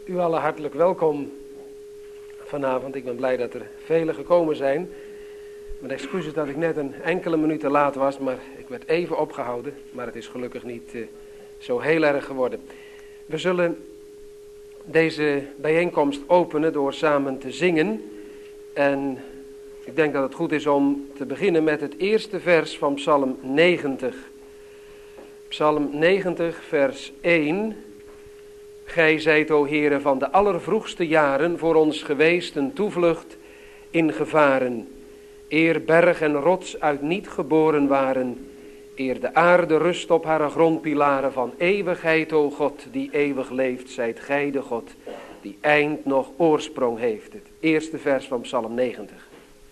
U allen hartelijk welkom vanavond. Ik ben blij dat er velen gekomen zijn. Mijn excuses dat ik net een enkele minuut te laat was, maar ik werd even opgehouden. Maar het is gelukkig niet zo heel erg geworden. We zullen deze bijeenkomst openen door samen te zingen. En ik denk dat het goed is om te beginnen met het eerste vers van Psalm 90. Psalm 90, vers 1... Gij zijt, o Heere, van de allervroegste jaren voor ons geweest een toevlucht in gevaren. Eer berg en rots uit niet geboren waren, eer de aarde rust op haar grondpilaren van eeuwigheid, o God, die eeuwig leeft, zijt gij de God, die eind nog oorsprong heeft. Het eerste vers van Psalm 90.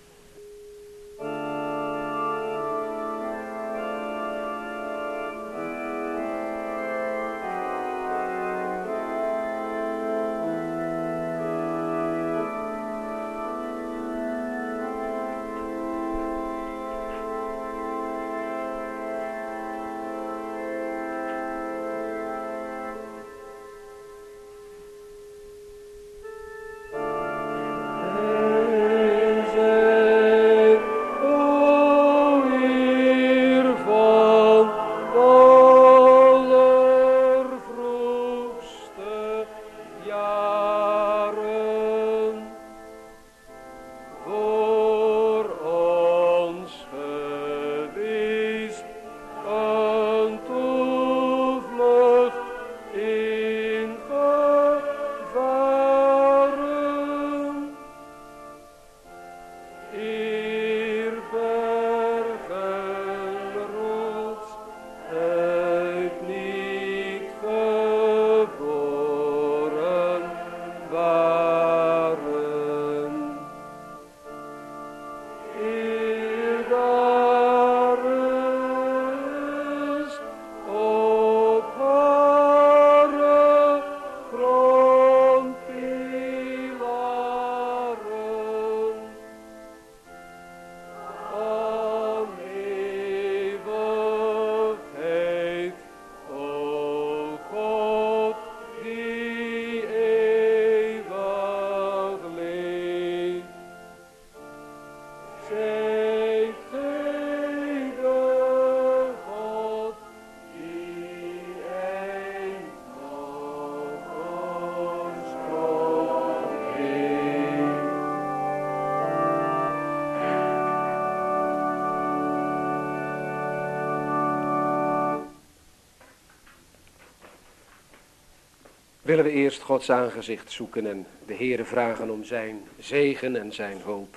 Willen we eerst Gods aangezicht zoeken en de Heere vragen om zijn zegen en zijn hulp.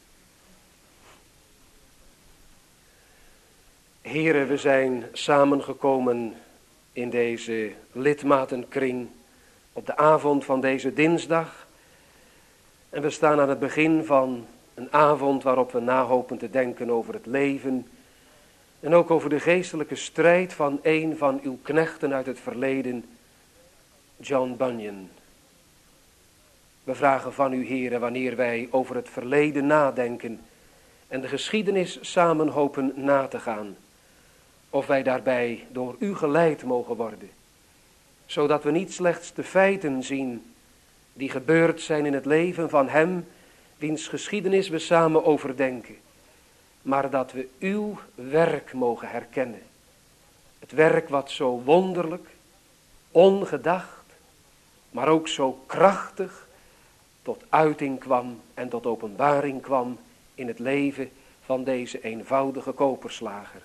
Heere, we zijn samengekomen in deze lidmatenkring op de avond van deze dinsdag. En we staan aan het begin van een avond waarop we nahopen te denken over het leven. En ook over de geestelijke strijd van een van uw knechten uit het verleden, John Bunyan. We vragen van u, Heere, wanneer wij over het verleden nadenken en de geschiedenis samen hopen na te gaan, of wij daarbij door u geleid mogen worden, zodat we niet slechts de feiten zien die gebeurd zijn in het leven van hem, wiens geschiedenis we samen overdenken, maar dat we uw werk mogen herkennen. Het werk wat zo wonderlijk, ongedacht, maar ook zo krachtig tot uiting kwam en tot openbaring kwam in het leven van deze eenvoudige koperslager.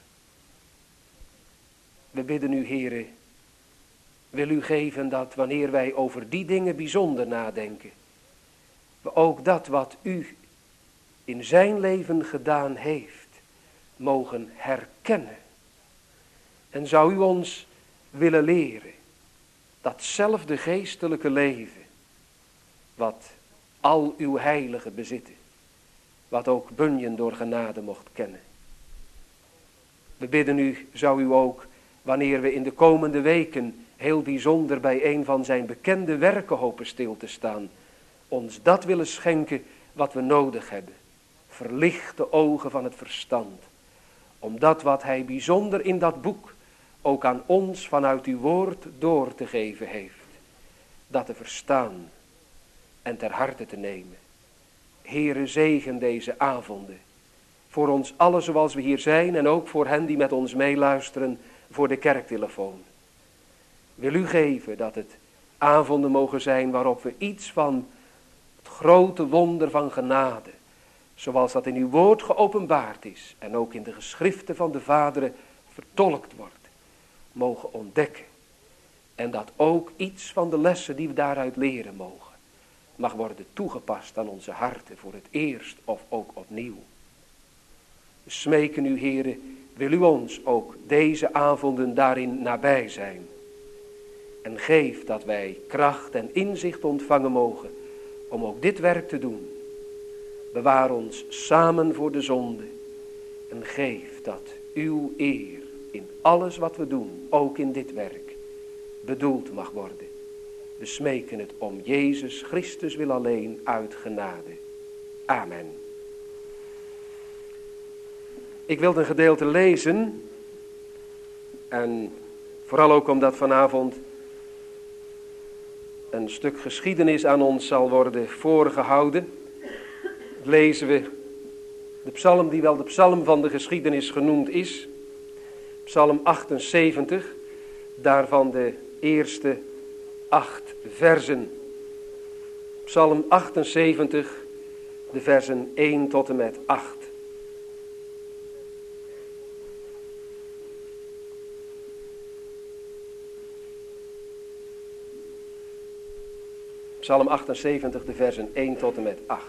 We bidden u, Heere, wil u geven dat wanneer wij over die dingen bijzonder nadenken, we ook dat wat u in zijn leven gedaan heeft, mogen herkennen. En zou u ons willen leren datzelfde geestelijke leven, wat al uw heiligen bezitten, wat ook Bunyan door genade mocht kennen. We bidden u, zou u ook, wanneer we in de komende weken heel bijzonder bij een van zijn bekende werken hopen stil te staan, ons dat willen schenken wat we nodig hebben. Verlicht de ogen van het verstand, om dat wat hij bijzonder in dat boek ook aan ons vanuit uw woord door te geven heeft. dat te verstaan en ter harte te nemen. Heere, zegen deze avonden. Voor ons allen zoals we hier zijn en ook voor hen die met ons meeluisteren voor de kerktelefoon. Wil u geven dat het avonden mogen zijn waarop we iets van het grote wonder van genade, zoals dat in uw woord geopenbaard is en ook in de geschriften van de vaderen vertolkt wordt, mogen ontdekken. En dat ook iets van de lessen die we daaruit leren mogen, mag worden toegepast aan onze harten voor het eerst of ook opnieuw. We smeken u, Heere, wil u ons ook deze avonden daarin nabij zijn. En geef dat wij kracht en inzicht ontvangen mogen om ook dit werk te doen. Bewaar ons samen voor de zonde. En geef dat uw eer in alles wat we doen, ook in dit werk, bedoeld mag worden. We smeken het om Jezus Christus wil alleen uit genade. Amen. Ik wil een gedeelte lezen. En vooral ook omdat vanavond een stuk geschiedenis aan ons zal worden voorgehouden, lezen we de psalm die wel de psalm van de geschiedenis genoemd is. Psalm 78, daarvan de eerste 8 versen. Psalm 78, de versen 1 tot en met 8. Psalm 78, de versen 1 tot en met 8.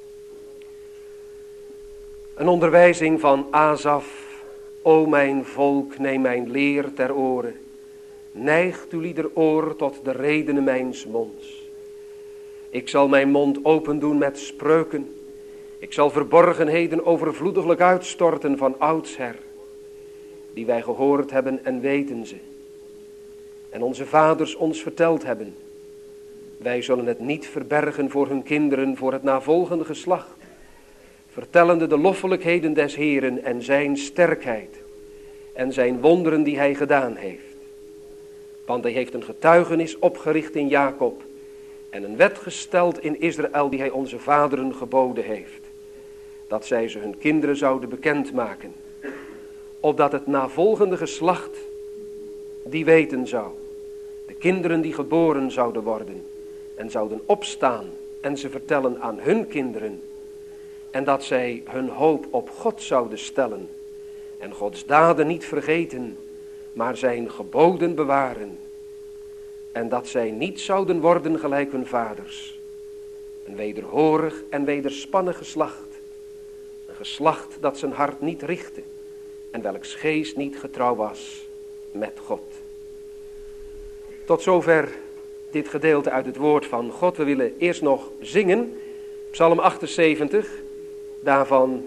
Een onderwijzing van Asaf. O mijn volk, neem mijn leer ter oren. Neigt uw ieder oor tot de redenen mijns monds. Ik zal mijn mond open doen met spreuken. Ik zal verborgenheden overvloediglijk uitstorten van oudsher. Die wij gehoord hebben en weten ze. En onze vaders ons verteld hebben. Wij zullen het niet verbergen voor hun kinderen, voor het navolgende geslacht. Vertellende de loffelijkheden des Heeren en zijn sterkheid. En zijn wonderen die hij gedaan heeft. Want hij heeft een getuigenis opgericht in Jacob. En een wet gesteld in Israël die hij onze vaderen geboden heeft. Dat zij ze hun kinderen zouden bekendmaken. Opdat het navolgende geslacht die weten zou. De kinderen die geboren zouden worden. En zouden opstaan en ze vertellen aan hun kinderen. En dat zij hun hoop op God zouden stellen. En Gods daden niet vergeten, maar zijn geboden bewaren. En dat zij niet zouden worden gelijk hun vaders. Een wederhorig en wederspannig geslacht. Een geslacht dat zijn hart niet richtte. En welks geest niet getrouw was met God. Tot zover dit gedeelte uit het woord van God. We willen eerst nog zingen. Psalm 78. Daarvan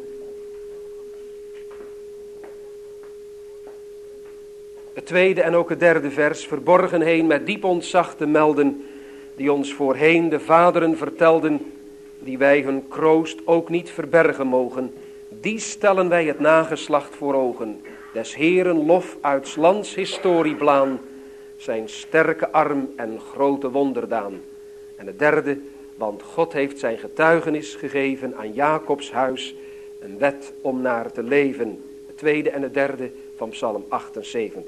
het tweede en ook het derde vers. Verborgen heen met diep ontzag te melden. Die ons voorheen de vaderen vertelden. Die wij hun kroost ook niet verbergen mogen. Die stellen wij het nageslacht voor ogen. Des Heeren lof uit 's lands historie blaan. Zijn sterke arm en grote wonderdaan. En het derde, want God heeft zijn getuigenis gegeven aan Jacobs huis. Een wet om naar te leven. Het tweede en het derde van Psalm 78.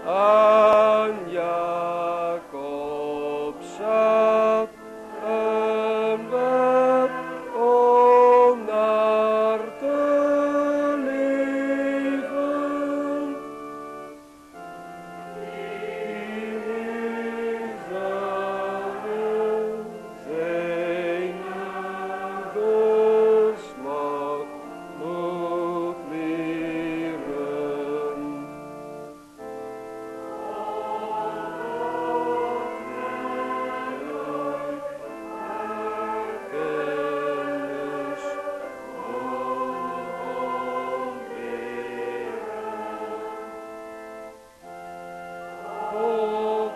aan Jacob zat een wet om naar te leven. Israël, zijn nieuwe smaak moet leren. Kennis moet leren. God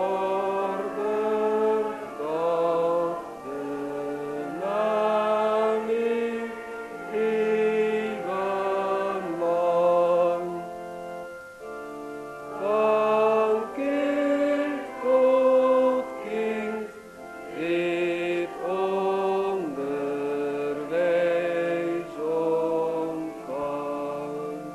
vordert dat de naam niet eeuwenlang van kind tot kind dit onderwijs ontvangt.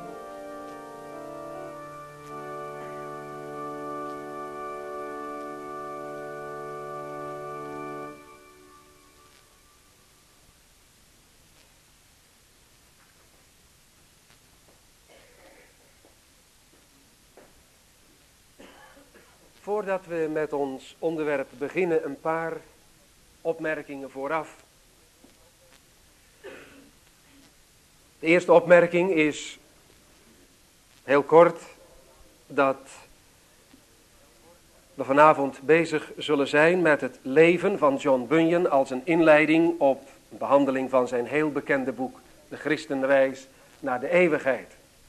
Voordat we met ons onderwerp beginnen, een paar opmerkingen vooraf. De eerste opmerking is heel kort dat we vanavond bezig zullen zijn met het leven van John Bunyan als een inleiding op een behandeling van zijn heel bekende boek De Christenreis naar de eeuwigheid.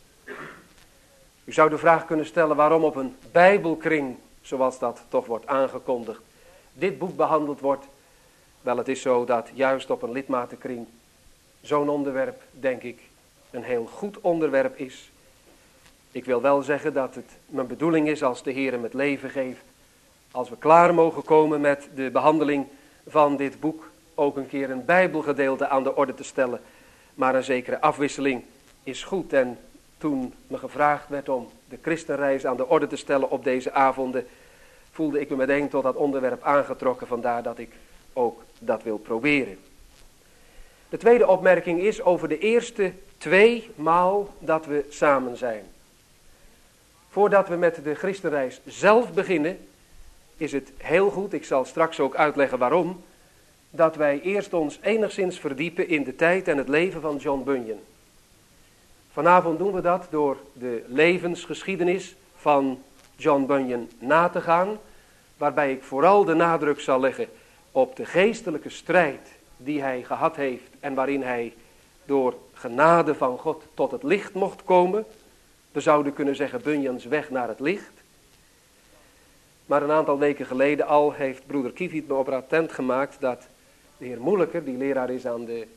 U zou de vraag kunnen stellen waarom op een Bijbelkring, zoals dat toch wordt aangekondigd, dit boek behandeld wordt. Wel, het is zo dat juist op een lidmatenkring zo'n onderwerp, denk ik, een heel goed onderwerp is. Ik wil wel zeggen dat het mijn bedoeling is, als de Heer hem het leven geeft, als we klaar mogen komen met de behandeling van dit boek, ook een keer een Bijbelgedeelte aan de orde te stellen. Maar een zekere afwisseling is goed. En toen me gevraagd werd om de Christenreis aan de orde te stellen op deze avonden, voelde ik me meteen tot dat onderwerp aangetrokken. Vandaar dat ik ook dat wil proberen. De tweede opmerking is over de eerste 2 maal dat we samen zijn. Voordat we met de Christenreis zelf beginnen, is het heel goed, ik zal straks ook uitleggen waarom, dat wij eerst ons enigszins verdiepen in de tijd en het leven van John Bunyan. Vanavond doen we dat door de levensgeschiedenis van John Bunyan na te gaan, waarbij ik vooral de nadruk zal leggen op de geestelijke strijd die hij gehad heeft en waarin hij door genade van God tot het licht mocht komen. We zouden kunnen zeggen Bunyans weg naar het licht. Maar een aantal weken geleden al heeft broeder Kiefiet me op attent gemaakt dat de heer Moeilijker, die leraar is aan de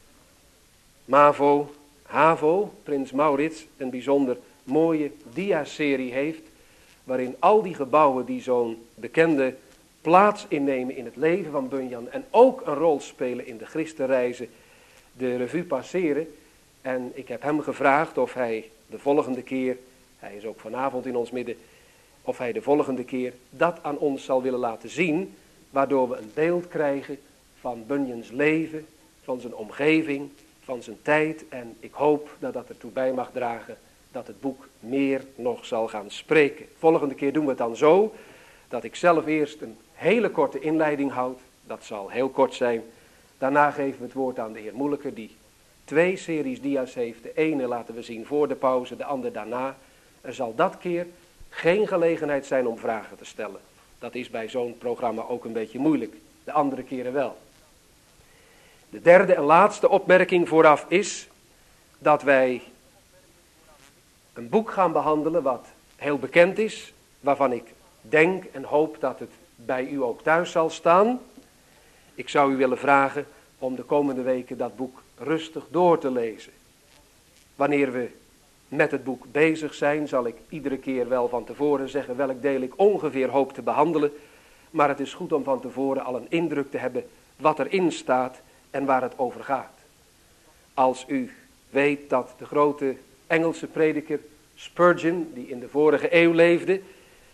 HAVO, Prins Maurits, een bijzonder mooie dia-serie heeft, waarin al die gebouwen die zo'n bekende plaats innemen in het leven van Bunyan en ook een rol spelen in de Christenreizen, de revue passeren. En ik heb hem gevraagd of hij de volgende keer, hij is ook vanavond in ons midden, of hij de volgende keer dat aan ons zal willen laten zien, waardoor we een beeld krijgen van Bunyans leven, van zijn omgeving, van zijn tijd. En ik hoop dat dat ertoe bij mag dragen dat het boek meer nog zal gaan spreken. Volgende keer doen we het dan zo, dat ik zelf eerst een hele korte inleiding houd. Dat zal heel kort zijn. Daarna geven we het woord aan de heer Moeilijker, die 2 series dia's heeft. De ene laten we zien voor de pauze, de andere daarna. Er zal dat keer geen gelegenheid zijn om vragen te stellen. Dat is bij zo'n programma ook een beetje moeilijk. De andere keren wel. De derde en laatste opmerking vooraf is dat wij een boek gaan behandelen wat heel bekend is, waarvan ik denk en hoop dat het bij u ook thuis zal staan. Ik zou u willen vragen om de komende weken dat boek rustig door te lezen. Wanneer we met het boek bezig zijn, zal ik iedere keer wel van tevoren zeggen welk deel ik ongeveer hoop te behandelen. Maar het is goed om van tevoren al een indruk te hebben wat erin staat en waar het over gaat. Als u weet dat de grote Engelse prediker Spurgeon, die in de vorige eeuw leefde,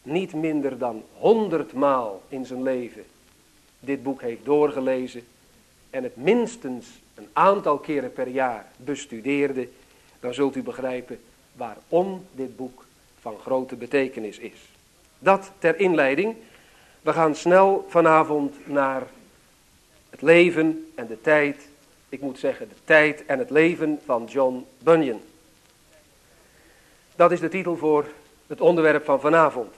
niet minder dan 100 maal in zijn leven dit boek heeft doorgelezen en het minstens een aantal keren per jaar bestudeerde, dan zult u begrijpen waarom dit boek van grote betekenis is. Dat ter inleiding. We gaan snel vanavond naar het leven en de tijd, ik moet zeggen de tijd en het leven van John Bunyan. Dat is de titel voor het onderwerp van vanavond.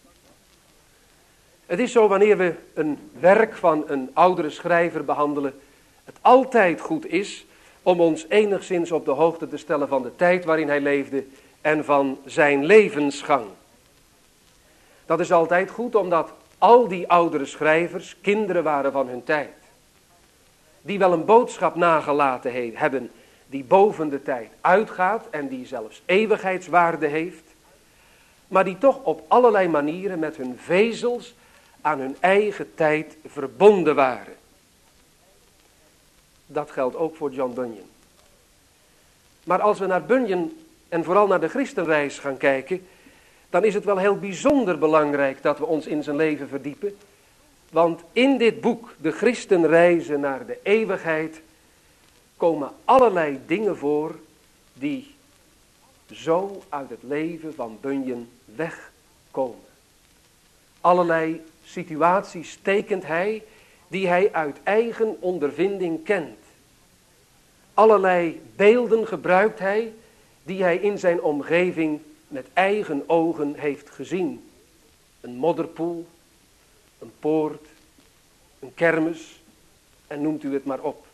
Het is zo wanneer we een werk van een oudere schrijver behandelen, het altijd goed is om ons enigszins op de hoogte te stellen van de tijd waarin hij leefde en van zijn levensgang. Dat is altijd goed omdat al die oudere schrijvers kinderen waren van hun tijd. Die wel een boodschap nagelaten hebben die boven de tijd uitgaat en die zelfs eeuwigheidswaarde heeft. Maar die toch op allerlei manieren met hun vezels aan hun eigen tijd verbonden waren. Dat geldt ook voor John Bunyan. Maar als we naar Bunyan en vooral naar de christenreis gaan kijken, dan is het wel heel bijzonder belangrijk dat we ons in zijn leven verdiepen. Want in dit boek, de christenreizen naar de eeuwigheid, komen allerlei dingen voor die zo uit het leven van Bunyan wegkomen. Allerlei situaties tekent hij die hij uit eigen ondervinding kent. Allerlei beelden gebruikt hij die hij in zijn omgeving met eigen ogen heeft gezien. Een modderpoel, een poort, een kermis en noemt u het maar op.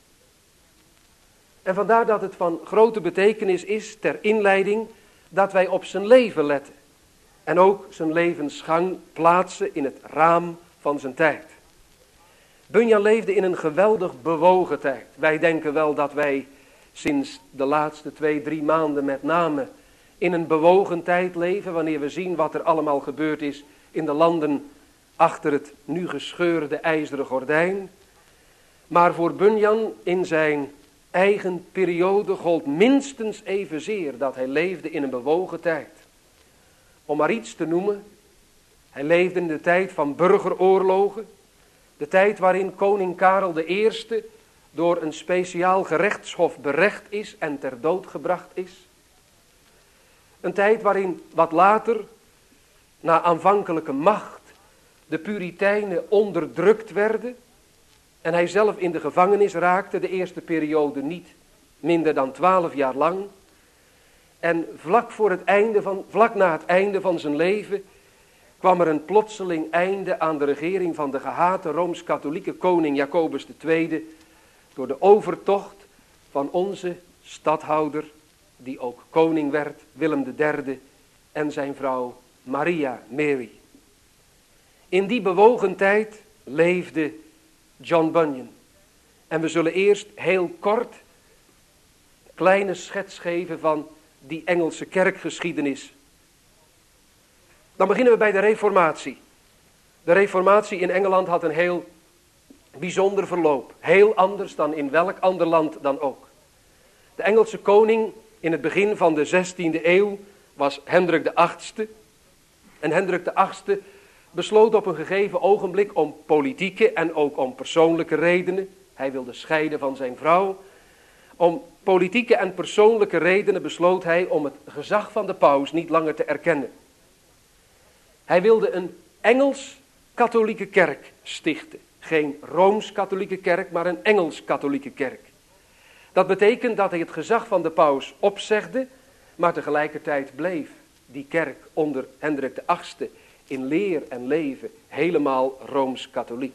En vandaar dat het van grote betekenis is ter inleiding dat wij op zijn leven letten. En ook zijn levensgang plaatsen in het raam van zijn tijd. Bunyan leefde in een geweldig bewogen tijd. Wij denken wel dat wij sinds de laatste 2-3 maanden met name in een bewogen tijd leven, wanneer we zien wat er allemaal gebeurd is in de landen achter het nu gescheurde ijzeren gordijn. Maar voor Bunyan in zijn eigen periode gold minstens evenzeer dat hij leefde in een bewogen tijd. Om maar iets te noemen, hij leefde in de tijd van burgeroorlogen, de tijd waarin koning Karel I door een speciaal gerechtshof berecht is en ter dood gebracht is. Een tijd waarin wat later, na aanvankelijke macht, de Puritijnen onderdrukt werden en hij zelf in de gevangenis raakte, de eerste periode niet minder dan 12 jaar lang. En vlak na het einde van zijn leven kwam er een plotseling einde aan de regering van de gehate Rooms-Katholieke koning Jacobus II door de overtocht van onze stadhouder, die ook koning werd, Willem III en zijn vrouw Maria Mary. In die bewogen tijd leefde John Bunyan. En we zullen eerst heel kort een kleine schets geven van die Engelse kerkgeschiedenis. Dan beginnen we bij de Reformatie. De Reformatie in Engeland had een heel bijzonder verloop. Heel anders dan in welk ander land dan ook. De Engelse koning in het begin van de 16e eeuw was Hendrik VIII. En Hendrik VIII besloot op een gegeven ogenblik om politieke en ook om persoonlijke redenen. Hij wilde scheiden van zijn vrouw. Om politieke en persoonlijke redenen besloot hij om het gezag van de paus niet langer te erkennen. Hij wilde een Engels-katholieke kerk stichten. Geen Rooms-katholieke kerk, maar een Engels-katholieke kerk. Dat betekent dat hij het gezag van de paus opzegde, maar tegelijkertijd bleef die kerk onder Hendrik VIII in leer en leven helemaal Rooms-katholiek.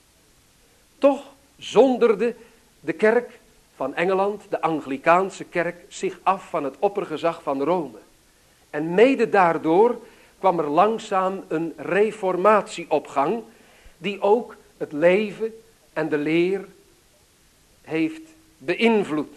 Toch zonderde de kerk van Engeland, de Anglikaanse kerk, zich af van het oppergezag van Rome. En mede daardoor kwam er langzaam een reformatie op gang, die ook het leven en de leer heeft beïnvloed.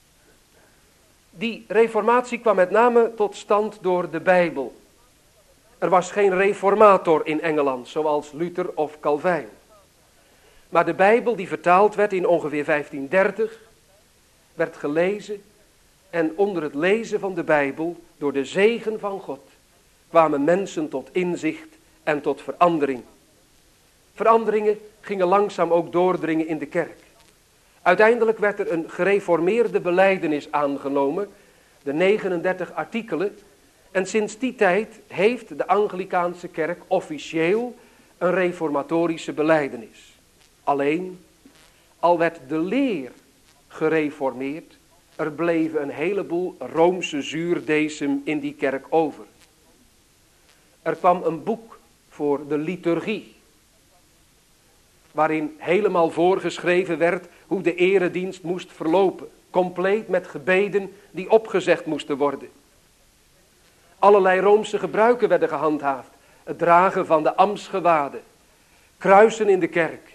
Die reformatie kwam met name tot stand door de Bijbel. Er was geen reformator in Engeland, zoals Luther of Calvijn. Maar de Bijbel die vertaald werd in ongeveer 1530, werd gelezen. En onder het lezen van de Bijbel, door de zegen van God, kwamen mensen tot inzicht en tot verandering. Veranderingen gingen langzaam ook doordringen in de kerk. Uiteindelijk werd er een gereformeerde belijdenis aangenomen, de 39 artikelen. En sinds die tijd heeft de Anglikaanse kerk officieel een reformatorische belijdenis. Alleen, al werd de leer gereformeerd, er bleven een heleboel Roomse zuurdesem in die kerk over. Er kwam een boek voor de liturgie, waarin helemaal voorgeschreven werd hoe de eredienst moest verlopen, compleet met gebeden die opgezegd moesten worden. Allerlei Roomse gebruiken werden gehandhaafd, het dragen van de ambtsgewaden, kruisen in de kerk.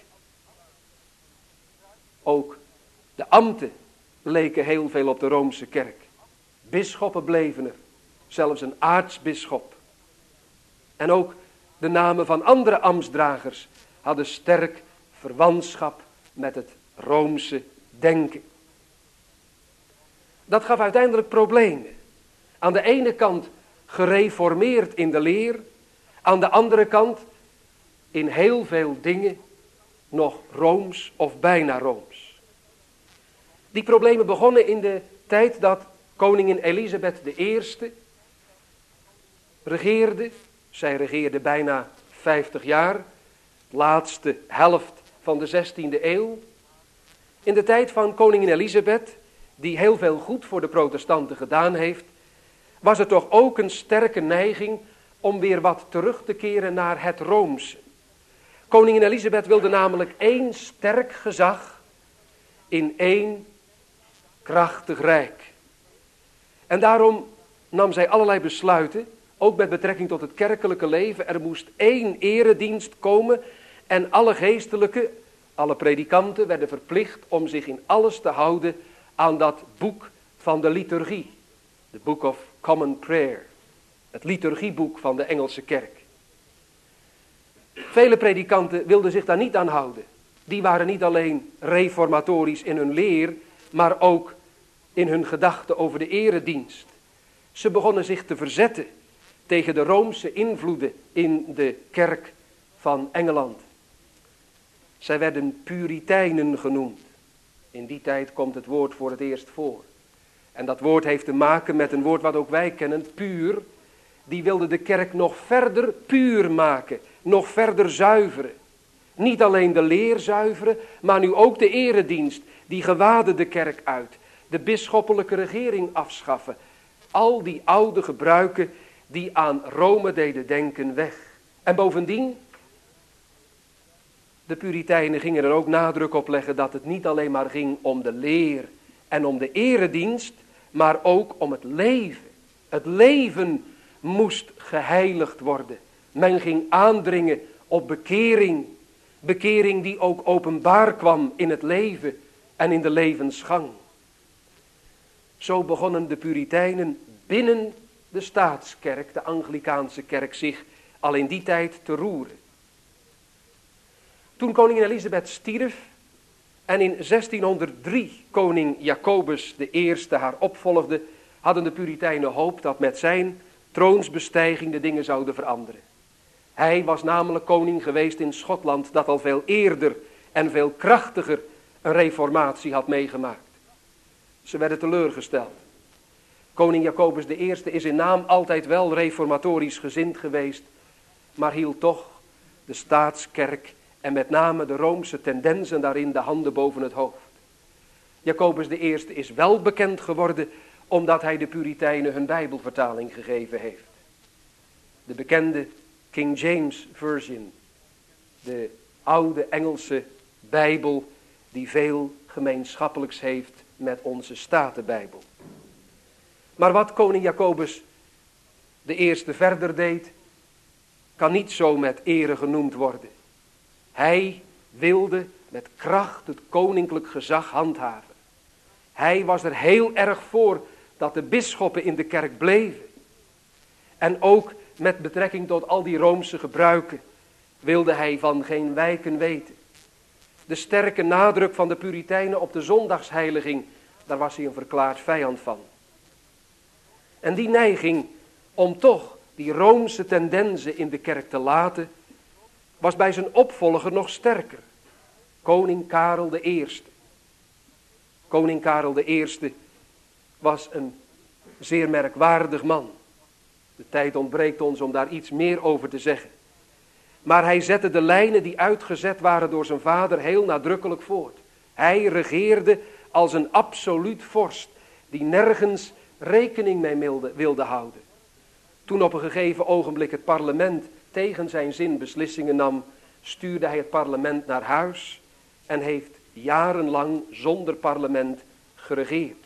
Ook de ambten leken heel veel op de Roomse kerk. Bisschoppen bleven er, zelfs een aartsbisschop. En ook de namen van andere ambtsdragers hadden sterk verwantschap met het Roomse denken. Dat gaf uiteindelijk problemen. Aan de ene kant gereformeerd in de leer, aan de andere kant in heel veel dingen nog Rooms of bijna Rooms. Die problemen begonnen in de tijd dat koningin Elisabeth I regeerde. Zij regeerde bijna 50 jaar, laatste helft van de 16e eeuw. In de tijd van koningin Elisabeth, die heel veel goed voor de protestanten gedaan heeft, was er toch ook een sterke neiging om weer wat terug te keren naar het Roomse. Koningin Elisabeth wilde namelijk één sterk gezag in één krachtig rijk. En daarom nam zij allerlei besluiten, ook met betrekking tot het kerkelijke leven. Er moest één eredienst komen en alle geestelijken, alle predikanten werden verplicht om zich in alles te houden aan dat boek van de liturgie. De Book of Common Prayer. Het liturgieboek van de Engelse kerk. Vele predikanten wilden zich daar niet aan houden. Die waren niet alleen reformatorisch in hun leer, maar ook in hun gedachten over de eredienst. Ze begonnen zich te verzetten tegen de Roomse invloeden in de kerk van Engeland. Zij werden Puritijnen genoemd. In die tijd komt het woord voor het eerst voor. En dat woord heeft te maken met een woord wat ook wij kennen, puur. Die wilde de kerk nog verder puur maken, nog verder zuiveren. Niet alleen de leer zuiveren, maar nu ook de eredienst. Die gewaadde de kerk uit. De bisschoppelijke regering afschaffen. Al die oude gebruiken die aan Rome deden denken weg. En bovendien, de Puritijnen gingen er ook nadruk op leggen dat het niet alleen maar ging om de leer en om de eredienst, maar ook om het leven. Het leven moest geheiligd worden. Men ging aandringen op bekering. Bekering die ook openbaar kwam in het leven en in de levensgang. Zo begonnen de Puritijnen binnen de staatskerk, de Anglikaanse kerk, zich al in die tijd te roeren. Toen koningin Elisabeth stierf en in 1603 koning Jacobus I haar opvolgde, hadden de Puritijnen hoop dat met zijn troonsbestijging de dingen zouden veranderen. Hij was namelijk koning geweest in Schotland dat al veel eerder en veel krachtiger een reformatie had meegemaakt. Ze werden teleurgesteld. Koning Jacobus I is in naam altijd wel reformatorisch gezind geweest, maar hield toch de staatskerk en met name de Roomse tendensen daarin de handen boven het hoofd. Jacobus I is wel bekend geworden omdat hij de Puritijnen hun Bijbelvertaling gegeven heeft. De bekende King James Version, de oude Engelse Bijbel die veel gemeenschappelijks heeft met onze Statenbijbel. Maar wat koning Jacobus I verder deed, kan niet zo met ere genoemd worden. Hij wilde met kracht het koninklijk gezag handhaven. Hij was er heel erg voor dat de bisschoppen in de kerk bleven. En ook met betrekking tot al die Roomse gebruiken wilde hij van geen wijken weten. De sterke nadruk van de Puritijnen op de zondagsheiliging, daar was hij een verklaard vijand van. En die neiging om toch die Roomse tendensen in de kerk te laten, was bij zijn opvolger nog sterker. Koning Karel I. Koning Karel I was een zeer merkwaardig man. De tijd ontbreekt ons om daar iets meer over te zeggen. Maar hij zette de lijnen die uitgezet waren door zijn vader heel nadrukkelijk voort. Hij regeerde als een absoluut vorst die nergens rekening mee wilde houden. Toen op een gegeven ogenblik het parlement tegen zijn zin beslissingen nam, stuurde hij het parlement naar huis en heeft jarenlang zonder parlement geregeerd.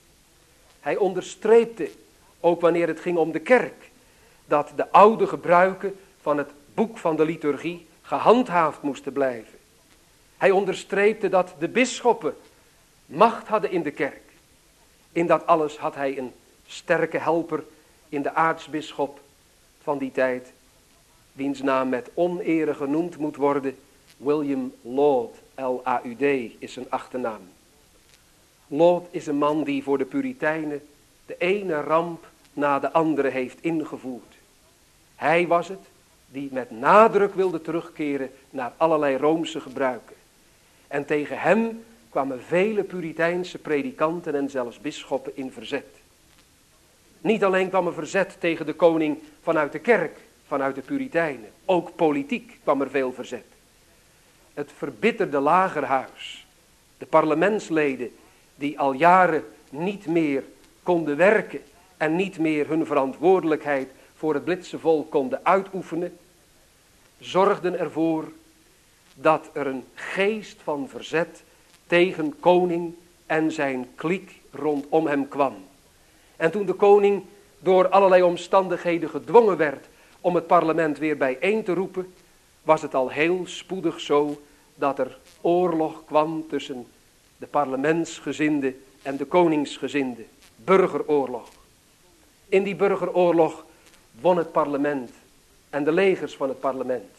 Hij onderstreepte, ook wanneer het ging om de kerk, dat de oude gebruiken van het boek van de liturgie gehandhaafd moesten blijven. Hij onderstreepte dat de bisschoppen macht hadden in de kerk. In dat alles had hij een sterke helper in de aartsbisschop van die tijd, wiens naam met onere genoemd moet worden. William Laud, L-A-U-D is zijn achternaam. Laud is een man die voor de Puritijnen de ene ramp na de andere heeft ingevoerd. Hij was het die met nadruk wilde terugkeren naar allerlei Roomse gebruiken. En tegen hem kwamen vele Puriteinse predikanten en zelfs bisschoppen in verzet. Niet alleen kwam er verzet tegen de koning vanuit de kerk, vanuit de Puritijnen. Ook politiek kwam er veel verzet. Het verbitterde lagerhuis, de parlementsleden die al jaren niet meer konden werken en niet meer hun verantwoordelijkheid voor het Britse volk konden uitoefenen, zorgden ervoor dat er een geest van verzet tegen koning en zijn kliek rondom hem kwam. En toen de koning door allerlei omstandigheden gedwongen werd om het parlement weer bijeen te roepen, was het al heel spoedig zo dat er oorlog kwam tussen de parlementsgezinden en de koningsgezinden. Burgeroorlog. In die burgeroorlog won het parlement en de legers van het parlement.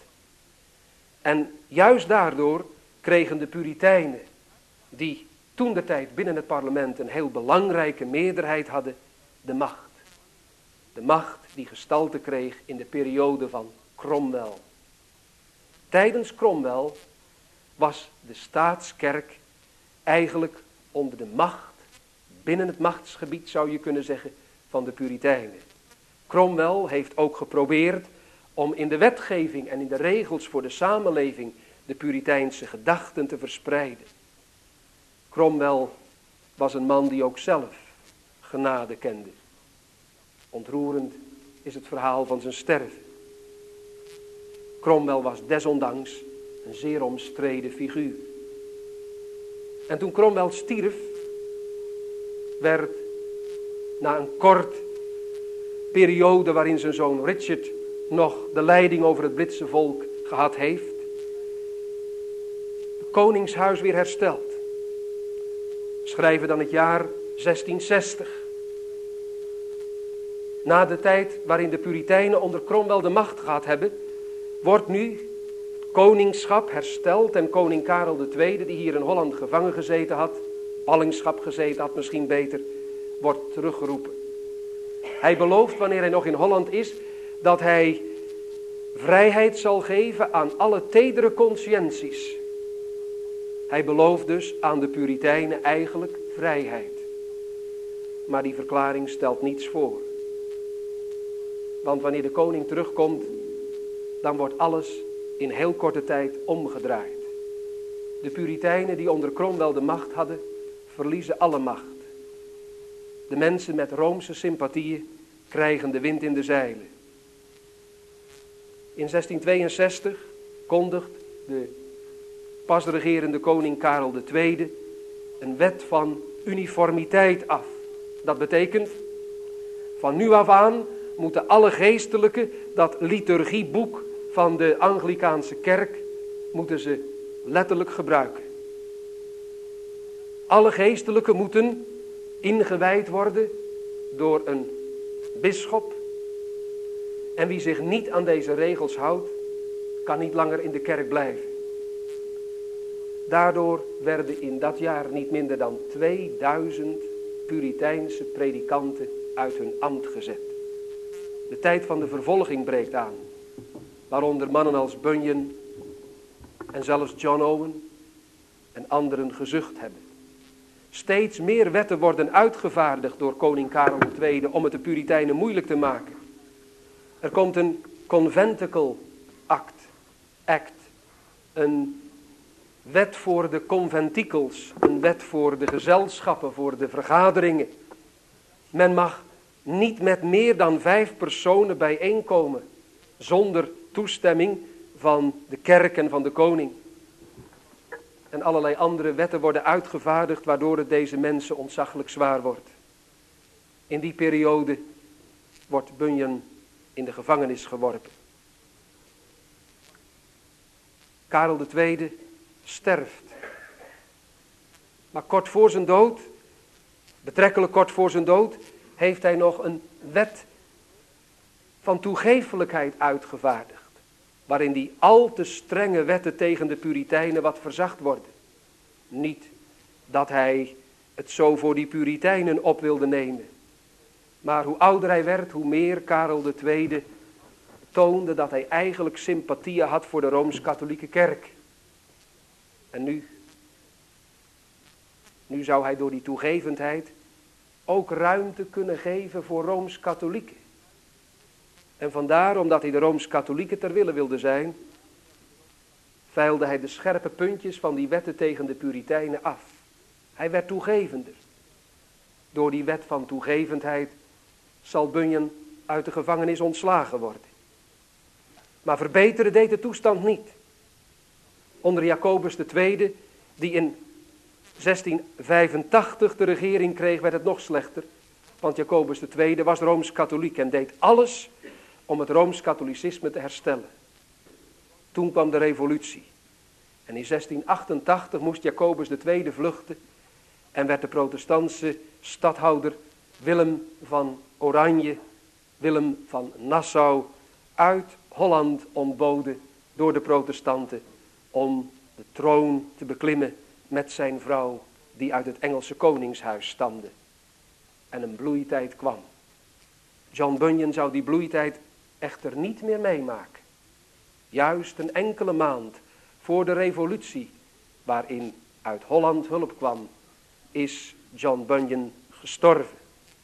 En juist daardoor kregen de Puritijnen, die toentertijd binnen het parlement een heel belangrijke meerderheid hadden, de macht. De macht die gestalte kreeg in de periode van Cromwell. Tijdens Cromwell was de staatskerk eigenlijk onder de macht, binnen het machtsgebied zou je kunnen zeggen, van de Puritijnen. Cromwell heeft ook geprobeerd om in de wetgeving en in de regels voor de samenleving de Puriteinse gedachten te verspreiden. Cromwell was een man die ook zelf genade kende. Ontroerend is het verhaal van zijn sterven. Cromwell was desondanks een zeer omstreden figuur. En toen Cromwell stierf, werd na een kort periode waarin zijn zoon Richard nog de leiding over het Britse volk gehad heeft, het koningshuis weer hersteld. We schrijven dan het jaar 1660. Na de tijd waarin de Puritijnen onder Cromwell de macht gehad hebben, wordt nu het koningschap hersteld en koning Karel II, die hier in Holland gevangen gezeten had, ballingschap gezeten had misschien beter, wordt teruggeroepen. Hij belooft wanneer hij nog in Holland is, dat hij vrijheid zal geven aan alle tedere conscienties. Hij belooft dus aan de Puritijnen eigenlijk vrijheid. Maar die verklaring stelt niets voor. Want wanneer de koning terugkomt, dan wordt alles in heel korte tijd omgedraaid. De Puritijnen die onder Cromwell de macht hadden, verliezen alle macht. De mensen met Roomse sympathieën krijgen de wind in de zeilen. In 1662 kondigt de pas regerende koning Karel II een wet van uniformiteit af. Dat betekent, van nu af aan moeten alle geestelijken dat liturgieboek van de Anglikaanse kerk, moeten ze letterlijk gebruiken. Alle geestelijken moeten ingewijd worden door een bisschop. En wie zich niet aan deze regels houdt, kan niet langer in de kerk blijven. Daardoor werden in dat jaar niet minder dan 2000 Puriteinse predikanten uit hun ambt gezet. De tijd van de vervolging breekt aan. Waaronder mannen als Bunyan en zelfs John Owen en anderen gezucht hebben. Steeds meer wetten worden uitgevaardigd door koning Karel II om het de Puritijnen moeilijk te maken. Er komt een conventicle act, een wet voor de conventikels, een wet voor de gezelschappen, voor de vergaderingen. Men mag niet met meer dan 5 personen bijeenkomen zonder toestemming van de kerk en van de koning. En allerlei andere wetten worden uitgevaardigd waardoor het deze mensen ontzaglijk zwaar wordt. In die periode wordt Bunyan in de gevangenis geworpen. Karel II sterft. Maar kort voor zijn dood, betrekkelijk kort voor zijn dood, heeft hij nog een wet van toegeeflijkheid uitgevaardigd. Waarin die al te strenge wetten tegen de Puritijnen wat verzacht worden. Niet dat hij het zo voor die Puritijnen op wilde nemen. Maar hoe ouder hij werd, hoe meer Karel II toonde dat hij eigenlijk sympathie had voor de Rooms-Katholieke Kerk. En nu zou hij door die toegevendheid ook ruimte kunnen geven voor Rooms-Katholieken. En vandaar, omdat hij de Rooms-Katholieken ter wille wilde zijn, veilde hij de scherpe puntjes van die wetten tegen de Puritijnen af. Hij werd toegevender. Door die wet van toegevendheid zal Bunyan uit de gevangenis ontslagen worden. Maar verbeteren deed de toestand niet. Onder Jacobus II, die in 1685 de regering kreeg, werd het nog slechter. Want Jacobus II was Rooms-Katholiek en deed alles om het Rooms-Katholicisme te herstellen. Toen kwam de revolutie. En in 1688 moest Jacobus II vluchten en werd de protestantse stadhouder Willem van Oranje, Willem van Nassau, uit Holland ontboden door de protestanten om de troon te beklimmen met zijn vrouw die uit het Engelse koningshuis stamde. En een bloeitijd kwam. John Bunyan zou die bloeitijd echter niet meer meemaken. Juist een enkele maand voor de revolutie, waarin uit Holland hulp kwam, is John Bunyan gestorven.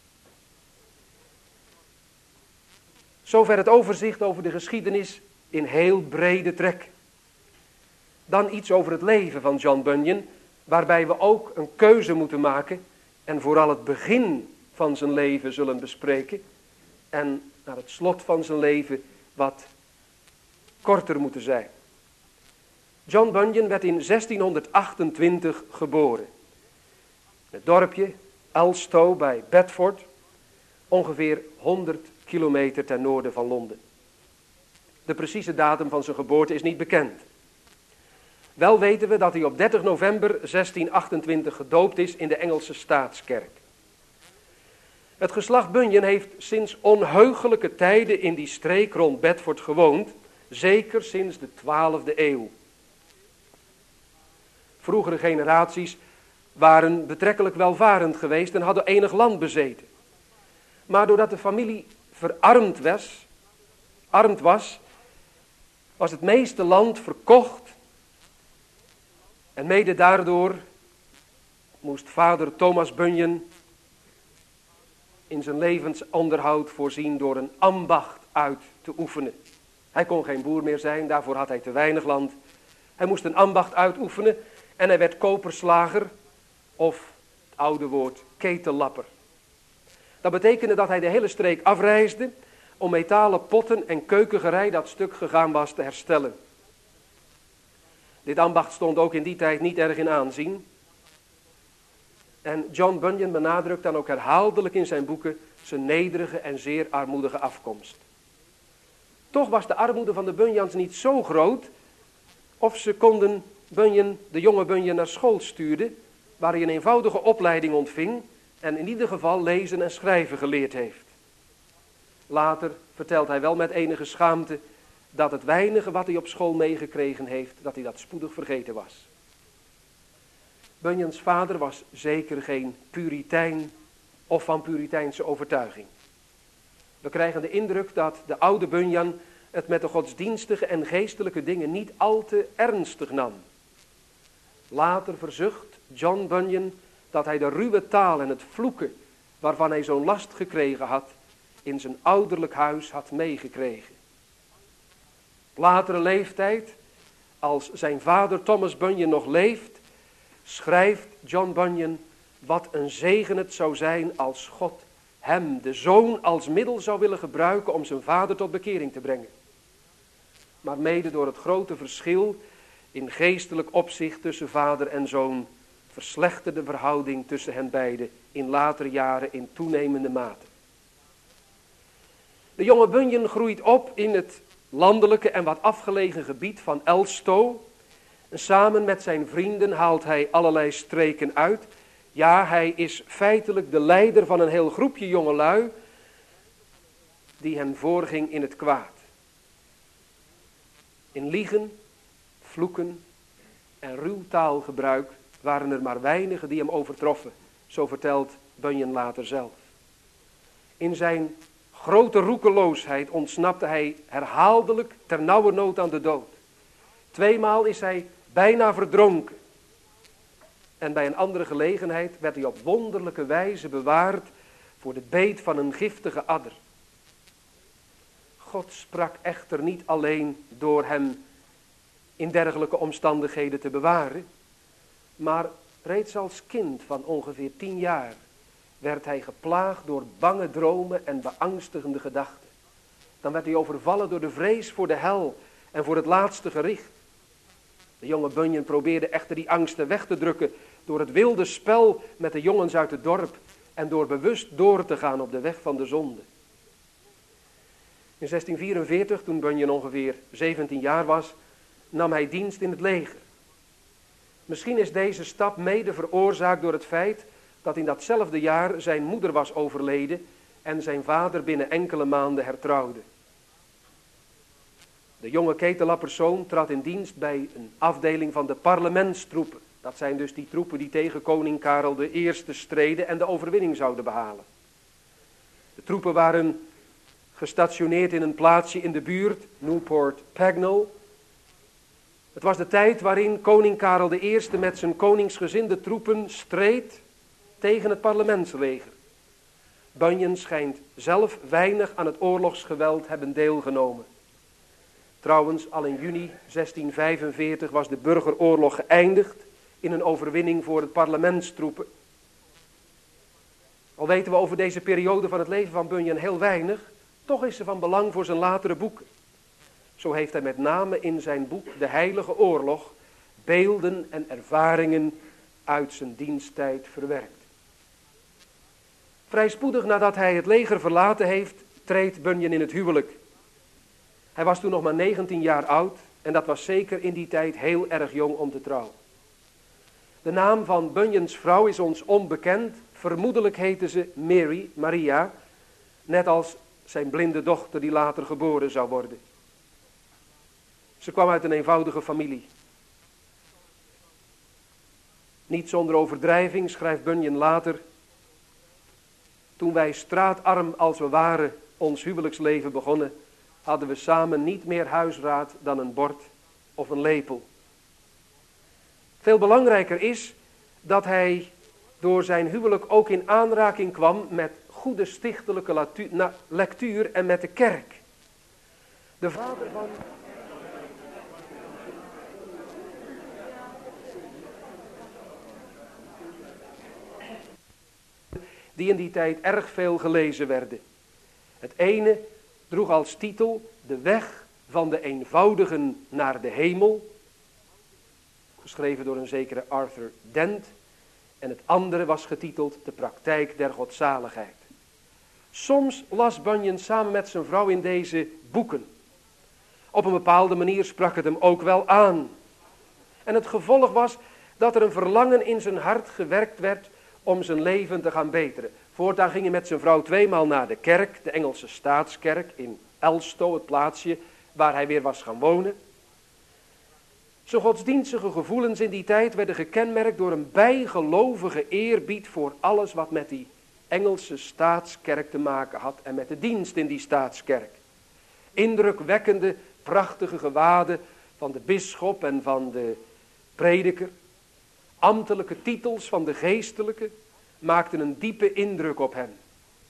Zover het overzicht over de geschiedenis in heel brede trek. Dan iets over het leven van John Bunyan, waarbij we ook een keuze moeten maken en vooral het begin van zijn leven zullen bespreken en naar het slot van zijn leven wat korter moeten zijn. John Bunyan werd in 1628 geboren. Het dorpje Elstow bij Bedford, ongeveer 100 kilometer ten noorden van Londen. De precieze datum van zijn geboorte is niet bekend. Wel weten we dat hij op 30 november 1628 gedoopt is in de Engelse Staatskerk. Het geslacht Bunyan heeft sinds onheugelijke tijden in die streek rond Bedford gewoond, zeker sinds de 12e eeuw. Vroegere generaties waren betrekkelijk welvarend geweest en hadden enig land bezeten. Maar doordat de familie verarmd was, was het meeste land verkocht. En mede daardoor moest vader Thomas Bunyan in zijn levensonderhoud voorzien door een ambacht uit te oefenen. Hij kon geen boer meer zijn, daarvoor had hij te weinig land. Hij moest een ambacht uitoefenen en hij werd koperslager of het oude woord ketellapper. Dat betekende dat hij de hele streek afreisde om metalen potten en keukengerei dat stuk gegaan was te herstellen. Dit ambacht stond ook in die tijd niet erg in aanzien. En John Bunyan benadrukt dan ook herhaaldelijk in zijn boeken zijn nederige en zeer armoedige afkomst. Toch was de armoede van de Bunyans niet zo groot of ze konden de jonge Bunyan naar school sturen, waar hij een eenvoudige opleiding ontving en in ieder geval lezen en schrijven geleerd heeft. Later vertelt hij wel met enige schaamte dat het weinige wat hij op school meegekregen heeft, dat hij dat spoedig vergeten was. Bunyans vader was zeker geen Puritijn of van Puriteinse overtuiging. We krijgen de indruk dat de oude Bunyan het met de godsdienstige en geestelijke dingen niet al te ernstig nam. Later verzucht John Bunyan dat hij de ruwe taal en het vloeken waarvan hij zo'n last gekregen had, in zijn ouderlijk huis had meegekregen. Op latere leeftijd, als zijn vader Thomas Bunyan nog leeft, schrijft John Bunyan wat een zegen het zou zijn als God hem, de zoon, als middel zou willen gebruiken om zijn vader tot bekering te brengen. Maar mede door het grote verschil in geestelijk opzicht tussen vader en zoon verslechterde de verhouding tussen hen beiden in latere jaren in toenemende mate. De jonge Bunyan groeit op in het landelijke en wat afgelegen gebied van Elstow. En samen met zijn vrienden haalt hij allerlei streken uit. Ja, hij is feitelijk de leider van een heel groepje jongelui die hem voorging in het kwaad. In liegen, vloeken en ruw taalgebruik waren er maar weinigen die hem overtroffen. Zo vertelt Bunyan later zelf. In zijn grote roekeloosheid ontsnapte hij herhaaldelijk ternauwernood aan de dood. 2 maal is hij bijna verdronken. En bij een andere gelegenheid werd hij op wonderlijke wijze bewaard voor de beet van een giftige adder. God sprak echter niet alleen door hem in dergelijke omstandigheden te bewaren, maar reeds als kind van ongeveer 10 jaar werd hij geplaagd door bange dromen en beangstigende gedachten. Dan werd hij overvallen door de vrees voor de hel en voor het laatste gericht. De jonge Bunyan probeerde echter die angsten weg te drukken door het wilde spel met de jongens uit het dorp en door bewust door te gaan op de weg van de zonde. In 1644, toen Bunyan ongeveer 17 jaar was, nam hij dienst in het leger. Misschien is deze stap mede veroorzaakt door het feit dat in datzelfde jaar zijn moeder was overleden en zijn vader binnen enkele maanden hertrouwde. De jonge ketelapperszoon trad in dienst bij een afdeling van de parlementstroepen. Dat zijn dus die troepen die tegen koning Karel I streden en de overwinning zouden behalen. De troepen waren gestationeerd in een plaatsje in de buurt, Newport Pagnell. Het was de tijd waarin koning Karel I met zijn koningsgezinde troepen streed tegen het parlementsleger. Bunyan schijnt zelf weinig aan het oorlogsgeweld hebben deelgenomen. Trouwens, al in juni 1645 was de burgeroorlog geëindigd in een overwinning voor het parlementstroepen. Al weten we over deze periode van het leven van Bunyan heel weinig, toch is ze van belang voor zijn latere boeken. Zo heeft hij met name in zijn boek De Heilige Oorlog beelden en ervaringen uit zijn diensttijd verwerkt. Vrij spoedig nadat hij het leger verlaten heeft, treedt Bunyan in het huwelijk. Hij was toen nog maar 19 jaar oud en dat was zeker in die tijd heel erg jong om te trouwen. De naam van Bunyans vrouw is ons onbekend. Vermoedelijk heette ze Mary, Maria, net als zijn blinde dochter die later geboren zou worden. Ze kwam uit een eenvoudige familie. Niet zonder overdrijving schrijft Bunyan later: toen wij straatarm als we waren ons huwelijksleven begonnen, hadden we samen niet meer huisraad dan een bord of een lepel. Veel belangrijker is dat hij door zijn huwelijk ook in aanraking kwam met goede stichtelijke lectuur en met de kerk. De vader van... die in die tijd erg veel gelezen werden. Het ene droeg als titel De weg van de eenvoudigen naar de hemel, geschreven door een zekere Arthur Dent, en het andere was getiteld De praktijk der godzaligheid. Soms las Bunyan samen met zijn vrouw in deze boeken. Op een bepaalde manier sprak het hem ook wel aan. En het gevolg was dat er een verlangen in zijn hart gewerkt werd om zijn leven te gaan beteren. Voortaan ging hij met zijn vrouw 2 maal naar de kerk, de Engelse staatskerk in Elstow, het plaatsje waar hij weer was gaan wonen. Zijn godsdienstige gevoelens in die tijd werden gekenmerkt door een bijgelovige eerbied voor alles wat met die Engelse staatskerk te maken had en met de dienst in die staatskerk. Indrukwekkende, prachtige gewaden van de bisschop en van de prediker. Ambtelijke titels van de geestelijke maakten een diepe indruk op hem.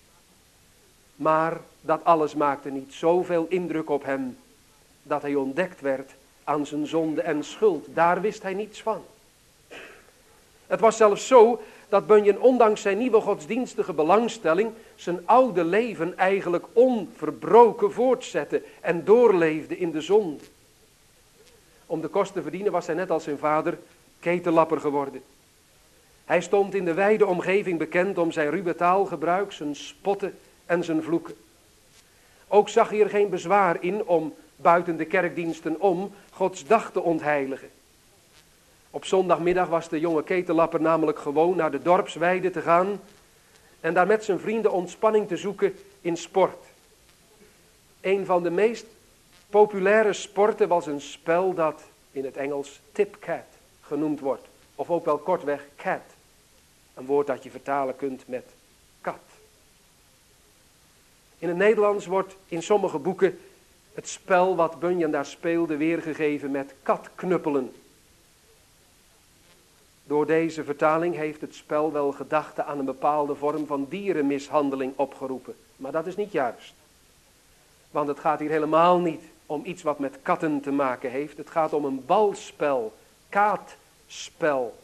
Maar dat alles maakte niet zoveel indruk op hem dat hij ontdekt werd aan zijn zonde en schuld. Daar wist hij niets van. Het was zelfs zo dat Bunyan ondanks zijn nieuwe godsdienstige belangstelling zijn oude leven eigenlijk onverbroken voortzette en doorleefde in de zonde. Om de kost te verdienen was hij net als zijn vader ketellapper geworden. Hij stond in de wijde omgeving bekend om zijn ruwe taalgebruik, zijn spotten en zijn vloeken. Ook zag hij er geen bezwaar in om buiten de kerkdiensten om Gods dag te ontheiligen. Op zondagmiddag was de jonge ketellapper namelijk gewoon naar de dorpsweide te gaan en daar met zijn vrienden ontspanning te zoeken in sport. Een van de meest populaire sporten was een spel dat in het Engels tip-cat genoemd wordt. Of ook wel kortweg cat. Een woord dat je vertalen kunt met kat. In het Nederlands wordt in sommige boeken het spel wat Bunyan daar speelde weergegeven met katknuppelen. Door deze vertaling heeft het spel wel gedachte aan een bepaalde vorm van dierenmishandeling opgeroepen. Maar dat is niet juist. Want het gaat hier helemaal niet om iets wat met katten te maken heeft. Het gaat om een balspel, kaatspel.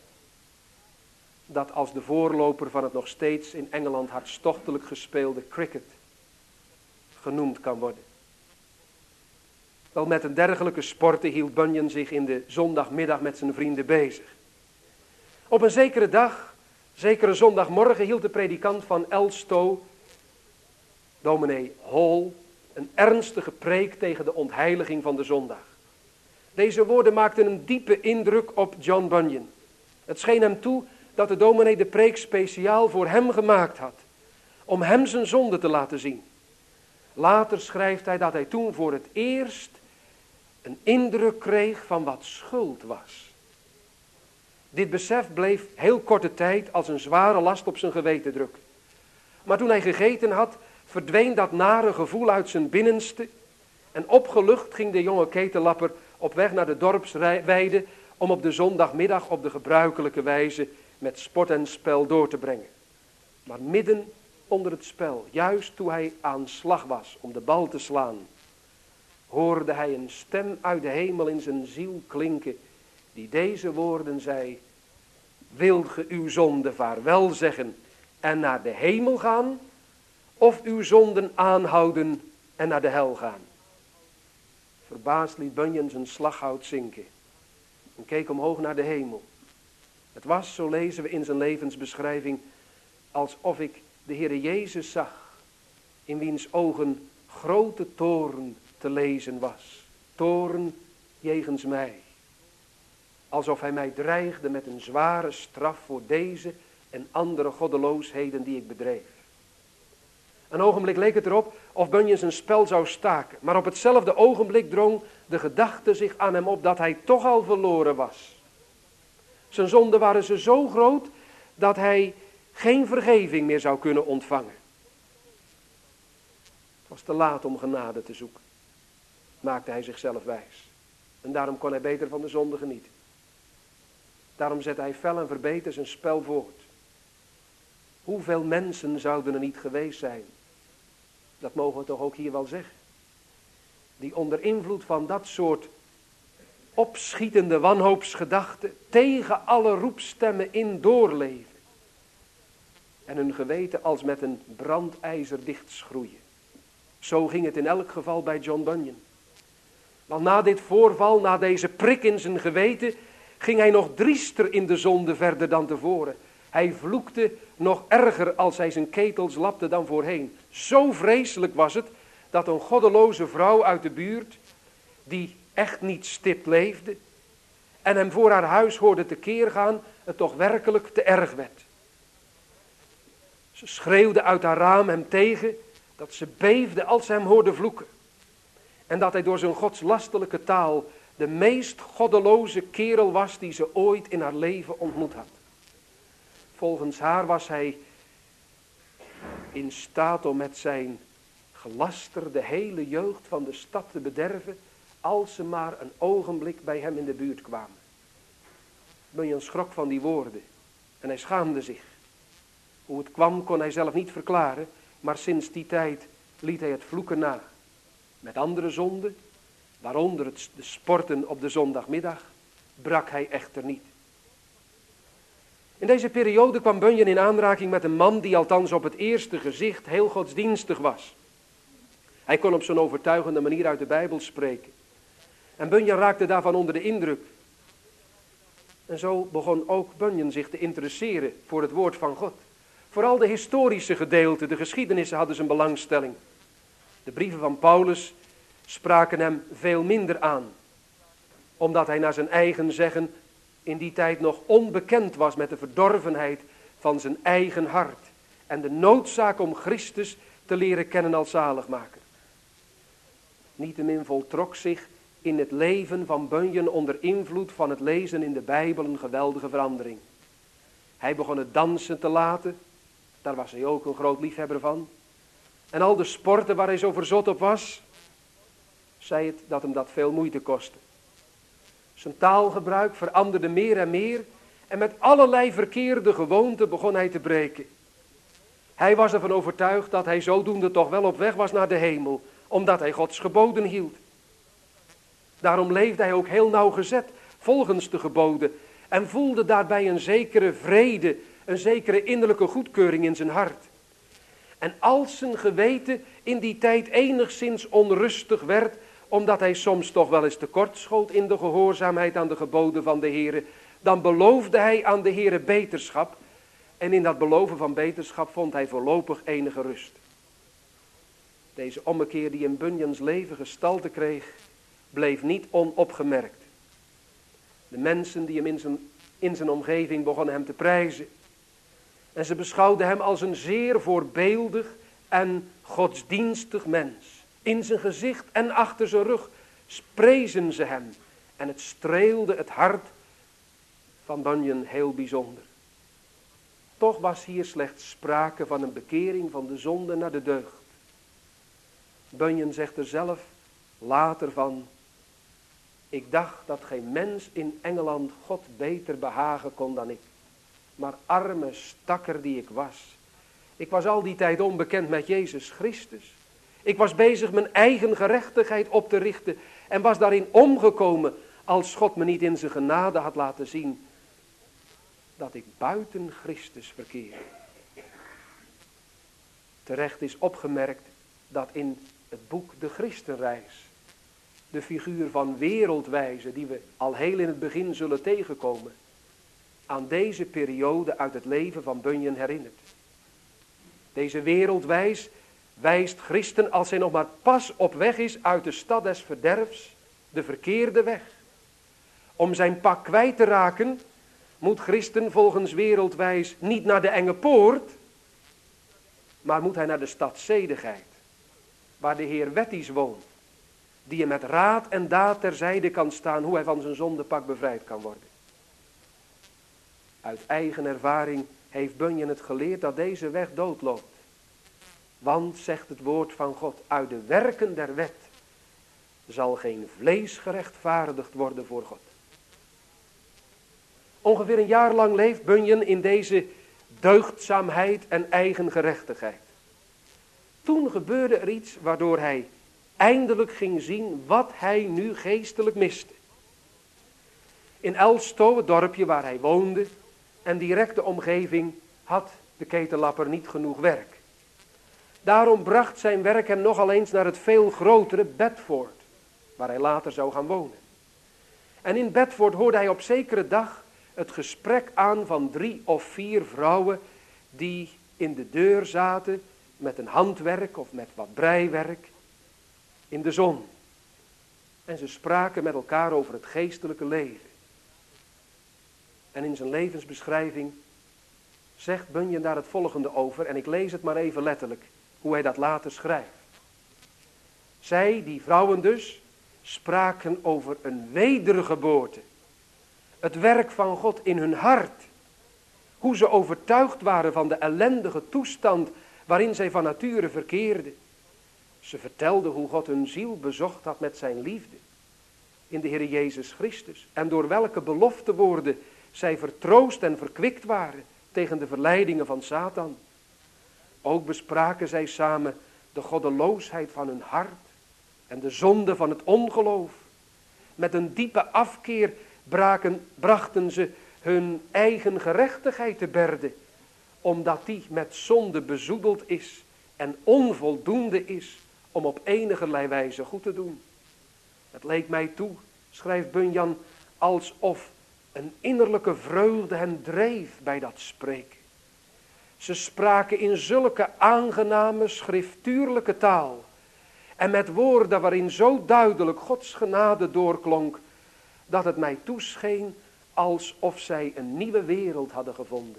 Dat als de voorloper van het nog steeds in Engeland hartstochtelijk gespeelde cricket genoemd kan worden. Wel, met een dergelijke sporten hield Bunyan zich in de zondagmiddag met zijn vrienden bezig. Op een zekere dag, zekere zondagmorgen, hield de predikant van Elstow, dominee Hall, een ernstige preek tegen de ontheiliging van de zondag. Deze woorden maakten een diepe indruk op John Bunyan. Het scheen hem toe dat de dominee de preek speciaal voor hem gemaakt had, om hem zijn zonde te laten zien. Later schrijft hij dat hij toen voor het eerst een indruk kreeg van wat schuld was. Dit besef bleef heel korte tijd als een zware last op zijn geweten drukken. Maar toen hij gegeten had, verdween dat nare gevoel uit zijn binnenste. En opgelucht ging de jonge ketellapper op weg naar de dorpsweide om op de zondagmiddag op de gebruikelijke wijze met sport en spel door te brengen. Maar midden onder het spel, juist toen hij aan slag was om de bal te slaan, hoorde hij een stem uit de hemel in zijn ziel klinken, die deze woorden zei: wilt ge uw zonde vaarwel zeggen en naar de hemel gaan, of uw zonden aanhouden en naar de hel gaan? Verbaasd liet Bunyan zijn slaghout zinken en keek omhoog naar de hemel. Het was, zo lezen we in zijn levensbeschrijving, alsof ik de Heere Jezus zag, in wiens ogen grote toorn te lezen was. Toorn jegens mij. Alsof hij mij dreigde met een zware straf voor deze en andere goddeloosheden die ik bedreef. Een ogenblik leek het erop of Bunyan zijn spel zou staken. Maar op hetzelfde ogenblik drong de gedachte zich aan hem op dat hij toch al verloren was. Zijn zonden waren ze zo groot dat hij geen vergeving meer zou kunnen ontvangen. Het was te laat om genade te zoeken, maakte hij zichzelf wijs. En daarom kon hij beter van de zonde genieten. Daarom zette hij fel en verbeter zijn spel voort. Hoeveel mensen zouden er niet geweest zijn, dat mogen we toch ook hier wel zeggen, die onder invloed van dat soort opschietende wanhoopsgedachten tegen alle roepstemmen in doorleven. En hun geweten als met een brandijzer dichtschroeien. Zo ging het in elk geval bij John Bunyan. Want na dit voorval, na deze prik in zijn geweten, ging hij nog driester in de zonde verder dan tevoren. Hij vloekte nog erger als hij zijn ketels lapte dan voorheen. Zo vreselijk was het dat een goddeloze vrouw uit de buurt, die echt niet stipt leefde en hem voor haar huis hoorde tekeer gaan, het toch werkelijk te erg werd. Ze schreeuwde uit haar raam hem tegen dat ze beefde als ze hem hoorde vloeken. En dat hij door zijn godslastelijke taal de meest goddeloze kerel was die ze ooit in haar leven ontmoet had. Volgens haar was hij in staat om met zijn gelaster de hele jeugd van de stad te bederven, als ze maar een ogenblik bij hem in de buurt kwamen. Bunyan schrok van die woorden en hij schaamde zich. Hoe het kwam kon hij zelf niet verklaren, maar sinds die tijd liet hij het vloeken na. Met andere zonden, waaronder de sporten op de zondagmiddag, brak hij echter niet. In deze periode kwam Bunyan in aanraking met een man die althans op het eerste gezicht heel godsdienstig was. Hij kon op zo'n overtuigende manier uit de Bijbel spreken. En Bunyan raakte daarvan onder de indruk. En zo begon ook Bunyan zich te interesseren voor het woord van God. Vooral de historische gedeelten, de geschiedenissen hadden zijn belangstelling. De brieven van Paulus spraken hem veel minder aan. Omdat hij naar zijn eigen zeggen in die tijd nog onbekend was met de verdorvenheid van zijn eigen hart. En de noodzaak om Christus te leren kennen als zaligmaker. Niettemin voltrok zich in het leven van Bunyan onder invloed van het lezen in de Bijbel een geweldige verandering. Hij begon het dansen te laten, daar was hij ook een groot liefhebber van. En al de sporten waar hij zo verzot op was, zei het dat hem dat veel moeite kostte. Zijn taalgebruik veranderde meer en meer en met allerlei verkeerde gewoonten begon hij te breken. Hij was ervan overtuigd dat hij zodoende toch wel op weg was naar de hemel, omdat hij Gods geboden hield. Daarom leefde hij ook heel nauwgezet volgens de geboden en voelde daarbij een zekere vrede, een zekere innerlijke goedkeuring in zijn hart. En als zijn geweten in die tijd enigszins onrustig werd, omdat hij soms toch wel eens tekortschoot in de gehoorzaamheid aan de geboden van de Heere, dan beloofde hij aan de Heere beterschap. En in dat beloven van beterschap vond hij voorlopig enige rust. Deze ommekeer die in Bunyans leven gestalte kreeg, bleef niet onopgemerkt. De mensen die hem in zijn omgeving begonnen hem te prijzen. En ze beschouwden hem als een zeer voorbeeldig en godsdienstig mens. In zijn gezicht en achter zijn rug prezen ze hem. En het streelde het hart van Bunyan heel bijzonder. Toch was hier slechts sprake van een bekering van de zonde naar de deugd. Bunyan zegt er zelf later van: ik dacht dat geen mens in Engeland God beter behagen kon dan ik. Maar arme stakker die ik was. Ik was al die tijd onbekend met Jezus Christus. Ik was bezig mijn eigen gerechtigheid op te richten en was daarin omgekomen als God me niet in zijn genade had laten zien dat ik buiten Christus verkeerde. Terecht is opgemerkt dat in het boek De Christenreis de figuur van wereldwijze, die we al heel in het begin zullen tegenkomen, aan deze periode uit het leven van Bunyan herinnert. Deze wereldwijs wijst Christen als hij nog maar pas op weg is uit de stad des verderfs, de verkeerde weg. Om zijn pak kwijt te raken, moet Christen volgens wereldwijs niet naar de enge poort, maar moet hij naar de stad zedigheid, waar de Heer wettisch woont, die hem met raad en daad terzijde kan staan, hoe hij van zijn zondepak bevrijd kan worden. Uit eigen ervaring heeft Bunyan het geleerd dat deze weg doodloopt. Want, zegt het woord van God, uit de werken der wet zal geen vlees gerechtvaardigd worden voor God. Ongeveer een jaar lang leeft Bunyan in deze deugdzaamheid en eigen gerechtigheid. Toen gebeurde er iets waardoor hij eindelijk ging zien wat hij nu geestelijk miste. In Elstow, het dorpje waar hij woonde, en directe omgeving, had de ketellapper niet genoeg werk. Daarom bracht zijn werk hem nogal eens naar het veel grotere Bedford, waar hij later zou gaan wonen. En in Bedford hoorde hij op zekere dag het gesprek aan van 3 of 4 vrouwen die in de deur zaten met een handwerk of met wat breiwerk in de zon. En ze spraken met elkaar over het geestelijke leven. En in zijn levensbeschrijving zegt Bunyan daar het volgende over, en ik lees het maar even letterlijk, hoe hij dat later schrijft. Zij, die vrouwen dus, spraken over een wedergeboorte. Het werk van God in hun hart. Hoe ze overtuigd waren van de ellendige toestand waarin zij van nature verkeerden. Ze vertelden hoe God hun ziel bezocht had met zijn liefde in de Heer Jezus Christus. En door welke beloftewoorden zij vertroost en verkwikt waren tegen de verleidingen van Satan. Ook bespraken zij samen de goddeloosheid van hun hart en de zonde van het ongeloof. Met een diepe afkeer brachten ze hun eigen gerechtigheid te berde, omdat die met zonde bezoedeld is en onvoldoende is om op enigerlei wijze goed te doen. Het leek mij toe, schrijft Bunyan, alsof een innerlijke vreugde hen dreef bij dat spreken. Ze spraken in zulke aangename schriftuurlijke taal en met woorden waarin zo duidelijk Gods genade doorklonk, dat het mij toescheen alsof zij een nieuwe wereld hadden gevonden.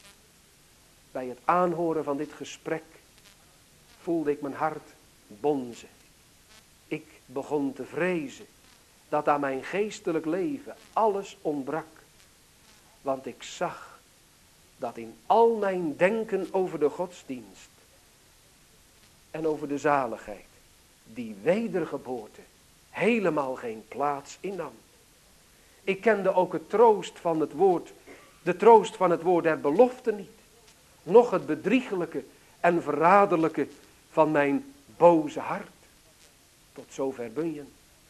Bij het aanhoren van dit gesprek voelde ik mijn hart bonzen. Ik begon te vrezen dat aan mijn geestelijk leven alles ontbrak. Want ik zag dat in al mijn denken over de godsdienst en over de zaligheid die wedergeboorte helemaal geen plaats innam. Ik kende ook het troost van het woord, de troost van het woord der belofte niet. Noch het bedriegelijke en verraderlijke van mijn boze hart. Tot zover Bunyan.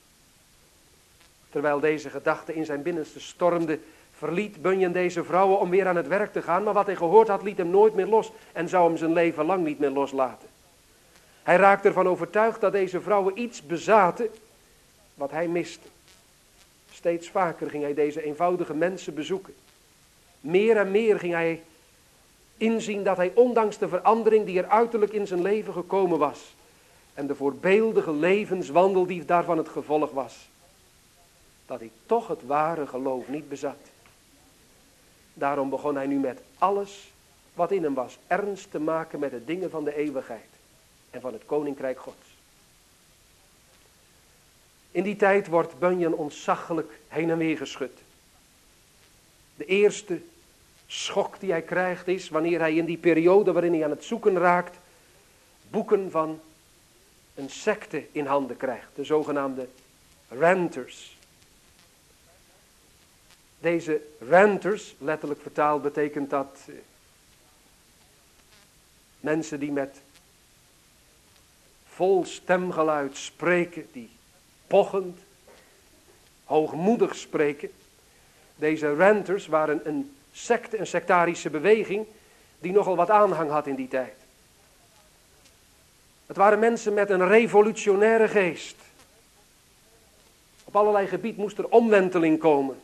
Terwijl deze gedachte in zijn binnenste stormde, verliet Bunyan deze vrouwen om weer aan het werk te gaan. Maar wat hij gehoord had, liet hem nooit meer los en zou hem zijn leven lang niet meer loslaten. Hij raakte ervan overtuigd dat deze vrouwen iets bezaten wat hij miste. Steeds vaker ging hij deze eenvoudige mensen bezoeken. Meer en meer ging hij inzien dat hij ondanks de verandering die er uiterlijk in zijn leven gekomen was en de voorbeeldige levenswandel die daarvan het gevolg was, dat hij toch het ware geloof niet bezat. Daarom begon hij nu met alles wat in hem was ernst te maken met de dingen van de eeuwigheid en van het koninkrijk Gods. In die tijd wordt Bunyan ontzaglijk heen en weer geschud. De eerste schok die hij krijgt is wanneer hij in die periode waarin hij aan het zoeken raakt, boeken van een secte in handen krijgt. De zogenaamde Ranters. Deze Ranters, letterlijk vertaald betekent dat mensen die met vol stemgeluid spreken, die pochend, hoogmoedig spreken. Deze Ranters waren een secte, een sectarische beweging die nogal wat aanhang had in die tijd. Het waren mensen met een revolutionaire geest. Op allerlei gebied moest er omwenteling komen.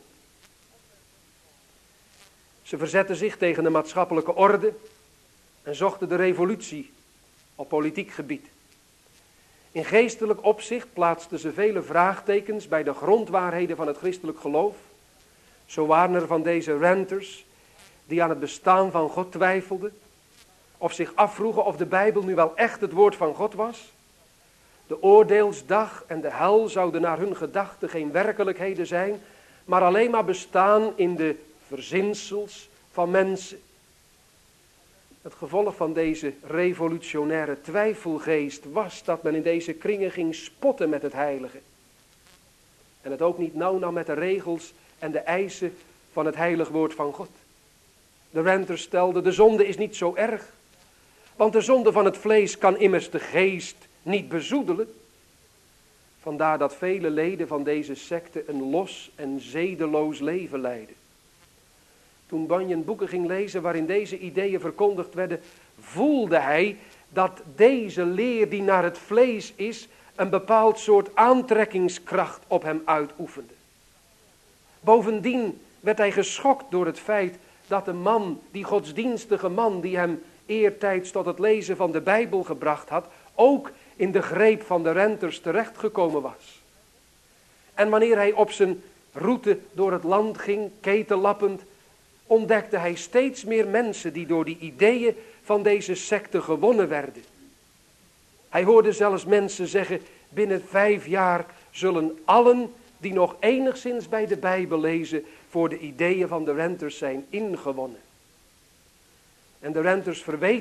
Ze verzetten zich tegen de maatschappelijke orde en zochten de revolutie op politiek gebied. In geestelijk opzicht plaatsten ze vele vraagtekens bij de grondwaarheden van het christelijk geloof. Zo waren er van deze Ranters die aan het bestaan van God twijfelden, of zich afvroegen of de Bijbel nu wel echt het woord van God was. De oordeelsdag en de hel zouden naar hun gedachten geen werkelijkheden zijn, maar alleen maar bestaan in de verzinsels van mensen. Het gevolg van deze revolutionaire twijfelgeest was dat men in deze kringen ging spotten met het heilige. En het ook niet nauw nam met de regels en de eisen van het heilig woord van God. De Ranters stelden, de zonde is niet zo erg. Want de zonde van het vlees kan immers de geest niet bezoedelen. Vandaar dat vele leden van deze secte een los en zedeloos leven leiden. Toen Bunyan boeken ging lezen waarin deze ideeën verkondigd werden, voelde hij dat deze leer die naar het vlees is, een bepaald soort aantrekkingskracht op hem uitoefende. Bovendien werd hij geschokt door het feit dat de man, die godsdienstige man die hem eertijds tot het lezen van de Bijbel gebracht had, ook in de greep van de Ranters terechtgekomen was. En wanneer hij op zijn route door het land ging, ketenlappend, ontdekte hij steeds meer mensen die door die ideeën van deze secte gewonnen werden. Hij hoorde zelfs mensen zeggen, binnen 5 jaar zullen allen die nog enigszins bij de Bijbel lezen voor de ideeën van de Ranters zijn ingewonnen. En de Ranters verweten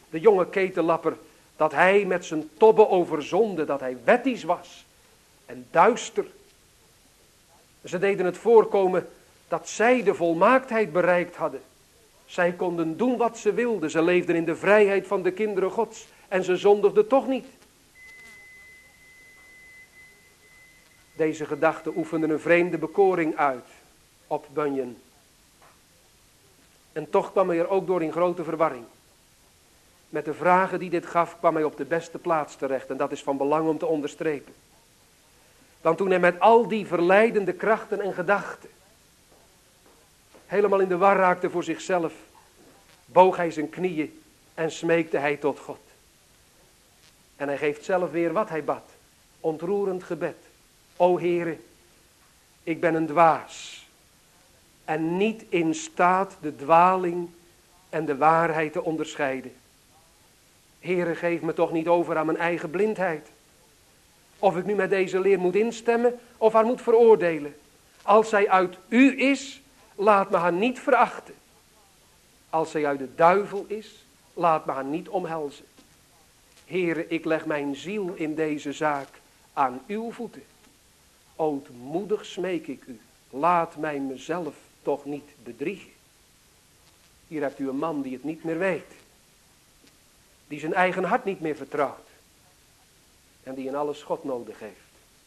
de jonge ketellapper, dat hij met zijn tobben over zonde, dat hij wettisch was en duister. Ze deden het voorkomen dat zij de volmaaktheid bereikt hadden. Zij konden doen wat ze wilden. Ze leefden in de vrijheid van de kinderen Gods. En ze zondigden toch niet. Deze gedachten oefenden een vreemde bekoring uit op Bunyan. En toch kwam hij er ook door in grote verwarring. Met de vragen die dit gaf, kwam hij op de beste plaats terecht. En dat is van belang om te onderstrepen. Want toen hij met al die verleidende krachten en gedachten helemaal in de war raakte voor zichzelf, boog hij zijn knieën en smeekte hij tot God. En hij geeft zelf weer wat hij bad. Ontroerend gebed. O Heere, ik ben een dwaas en niet in staat de dwaling en de waarheid te onderscheiden. Heere, geef me toch niet over aan mijn eigen blindheid. Of ik nu met deze leer moet instemmen of haar moet veroordelen. Als zij uit u is, laat me haar niet verachten. Als zij uit de duivel is, laat me haar niet omhelzen. Heere, ik leg mijn ziel in deze zaak aan uw voeten. Ootmoedig smeek ik u, laat mij mezelf toch niet bedriegen. Hier hebt u een man die het niet meer weet. Die zijn eigen hart niet meer vertrouwt. En die in alles God nodig heeft.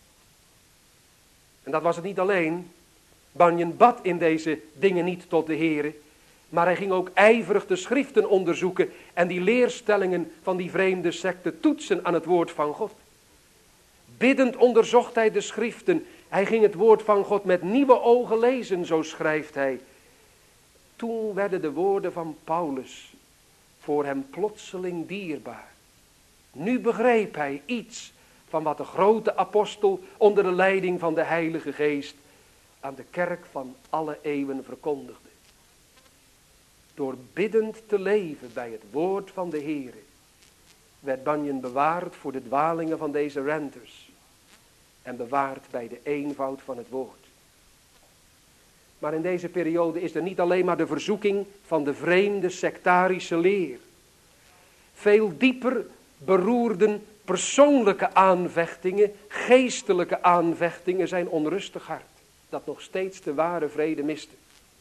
En dat was het niet alleen. Bunyan bad in deze dingen niet tot de Heere. Maar hij ging ook ijverig de schriften onderzoeken. En die leerstellingen van die vreemde secte toetsen aan het woord van God. Biddend onderzocht hij de schriften. Hij ging het woord van God met nieuwe ogen lezen, zo schrijft hij. Toen werden de woorden van Paulus voor hem plotseling dierbaar. Nu begreep hij iets van wat de grote apostel onder de leiding van de Heilige Geest aan de kerk van alle eeuwen verkondigde. Door biddend te leven bij het woord van de Heere werd Bunyan bewaard voor de dwalingen van deze renters en bewaard bij de eenvoud van het woord. Maar in deze periode is er niet alleen maar de verzoeking van de vreemde sectarische leer. Veel dieper beroerden persoonlijke aanvechtingen, geestelijke aanvechtingen zijn onrustig hart, dat nog steeds de ware vrede miste.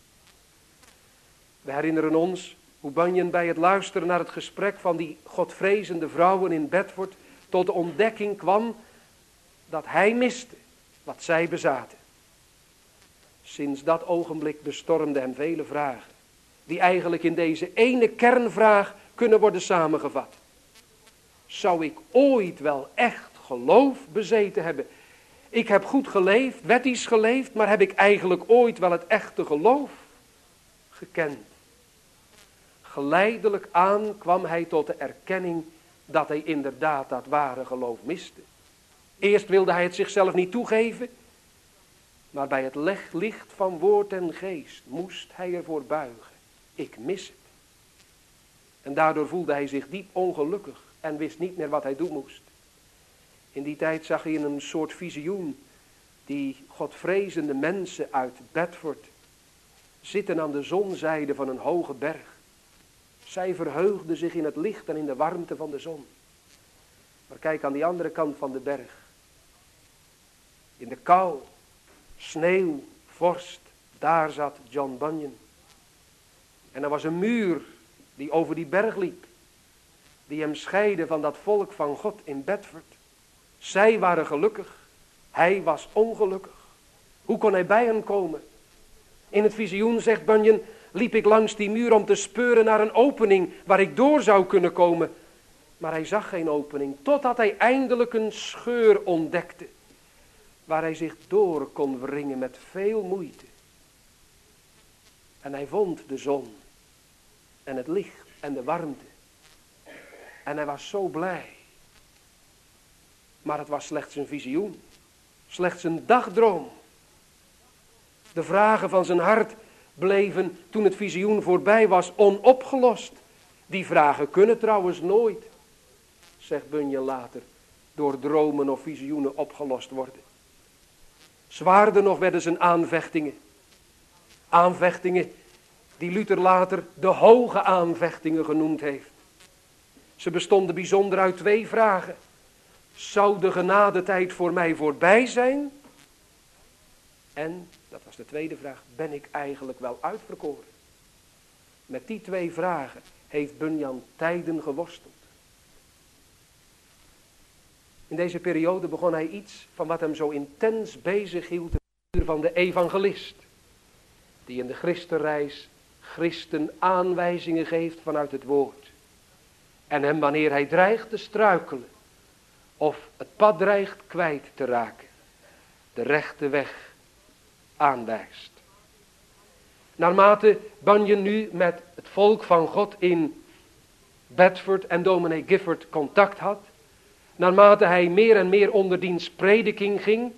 We herinneren ons hoe Bunyan bij het luisteren naar het gesprek van die godvrezende vrouwen in Bedford tot de ontdekking kwam dat hij miste wat zij bezaten. Sinds dat ogenblik bestormden hem vele vragen, die eigenlijk in deze ene kernvraag kunnen worden samengevat. Zou ik ooit wel echt geloof bezeten hebben? Ik heb goed geleefd, wettisch geleefd, maar heb ik eigenlijk ooit wel het echte geloof gekend? Geleidelijk aan kwam hij tot de erkenning dat hij inderdaad dat ware geloof miste. Eerst wilde hij het zichzelf niet toegeven, maar bij het licht van woord en geest moest hij ervoor buigen. Ik mis het. En daardoor voelde hij zich diep ongelukkig en wist niet meer wat hij doen moest. In die tijd zag hij in een soort visioen die godvrezende mensen uit Bedford zitten aan de zonzijde van een hoge berg. Zij verheugden zich in het licht en in de warmte van de zon. Maar kijk aan die andere kant van de berg. In de kou, sneeuw, vorst, daar zat John Bunyan. En er was een muur die over die berg liep. Die hem scheidde van dat volk van God in Bedford. Zij waren gelukkig. Hij was ongelukkig. Hoe kon hij bij hen komen? In het visioen, zegt Bunyan, liep ik langs die muur om te speuren naar een opening waar ik door zou kunnen komen. Maar hij zag geen opening, totdat hij eindelijk een scheur ontdekte, waar hij zich door kon wringen met veel moeite. En hij vond de zon en het licht en de warmte. En hij was zo blij. Maar het was slechts een visioen, slechts een dagdroom. De vragen van zijn hart bleven, toen het visioen voorbij was, onopgelost. Die vragen kunnen trouwens nooit, zegt Bunyan later, door dromen of visioenen opgelost worden. Zwaarder nog werden zijn aanvechtingen. Aanvechtingen die Luther later de hoge aanvechtingen genoemd heeft. Ze bestonden bijzonder uit 2 vragen. Zou de genadetijd voor mij voorbij zijn? En, dat was de tweede vraag, ben ik eigenlijk wel uitverkoren? Met die 2 vragen heeft Bunyan tijden geworsteld. In deze periode begon hij iets van wat hem zo intens bezig hield, het uur van de evangelist. Die in de Christenreis Christen aanwijzingen geeft vanuit het woord. En hem wanneer hij dreigt te struikelen, of het pad dreigt kwijt te raken, de rechte weg aanwijst. Naarmate Bunyan nu met het volk van God in Bedford en dominee Gifford contact had, naarmate hij meer en meer onder diens prediking ging,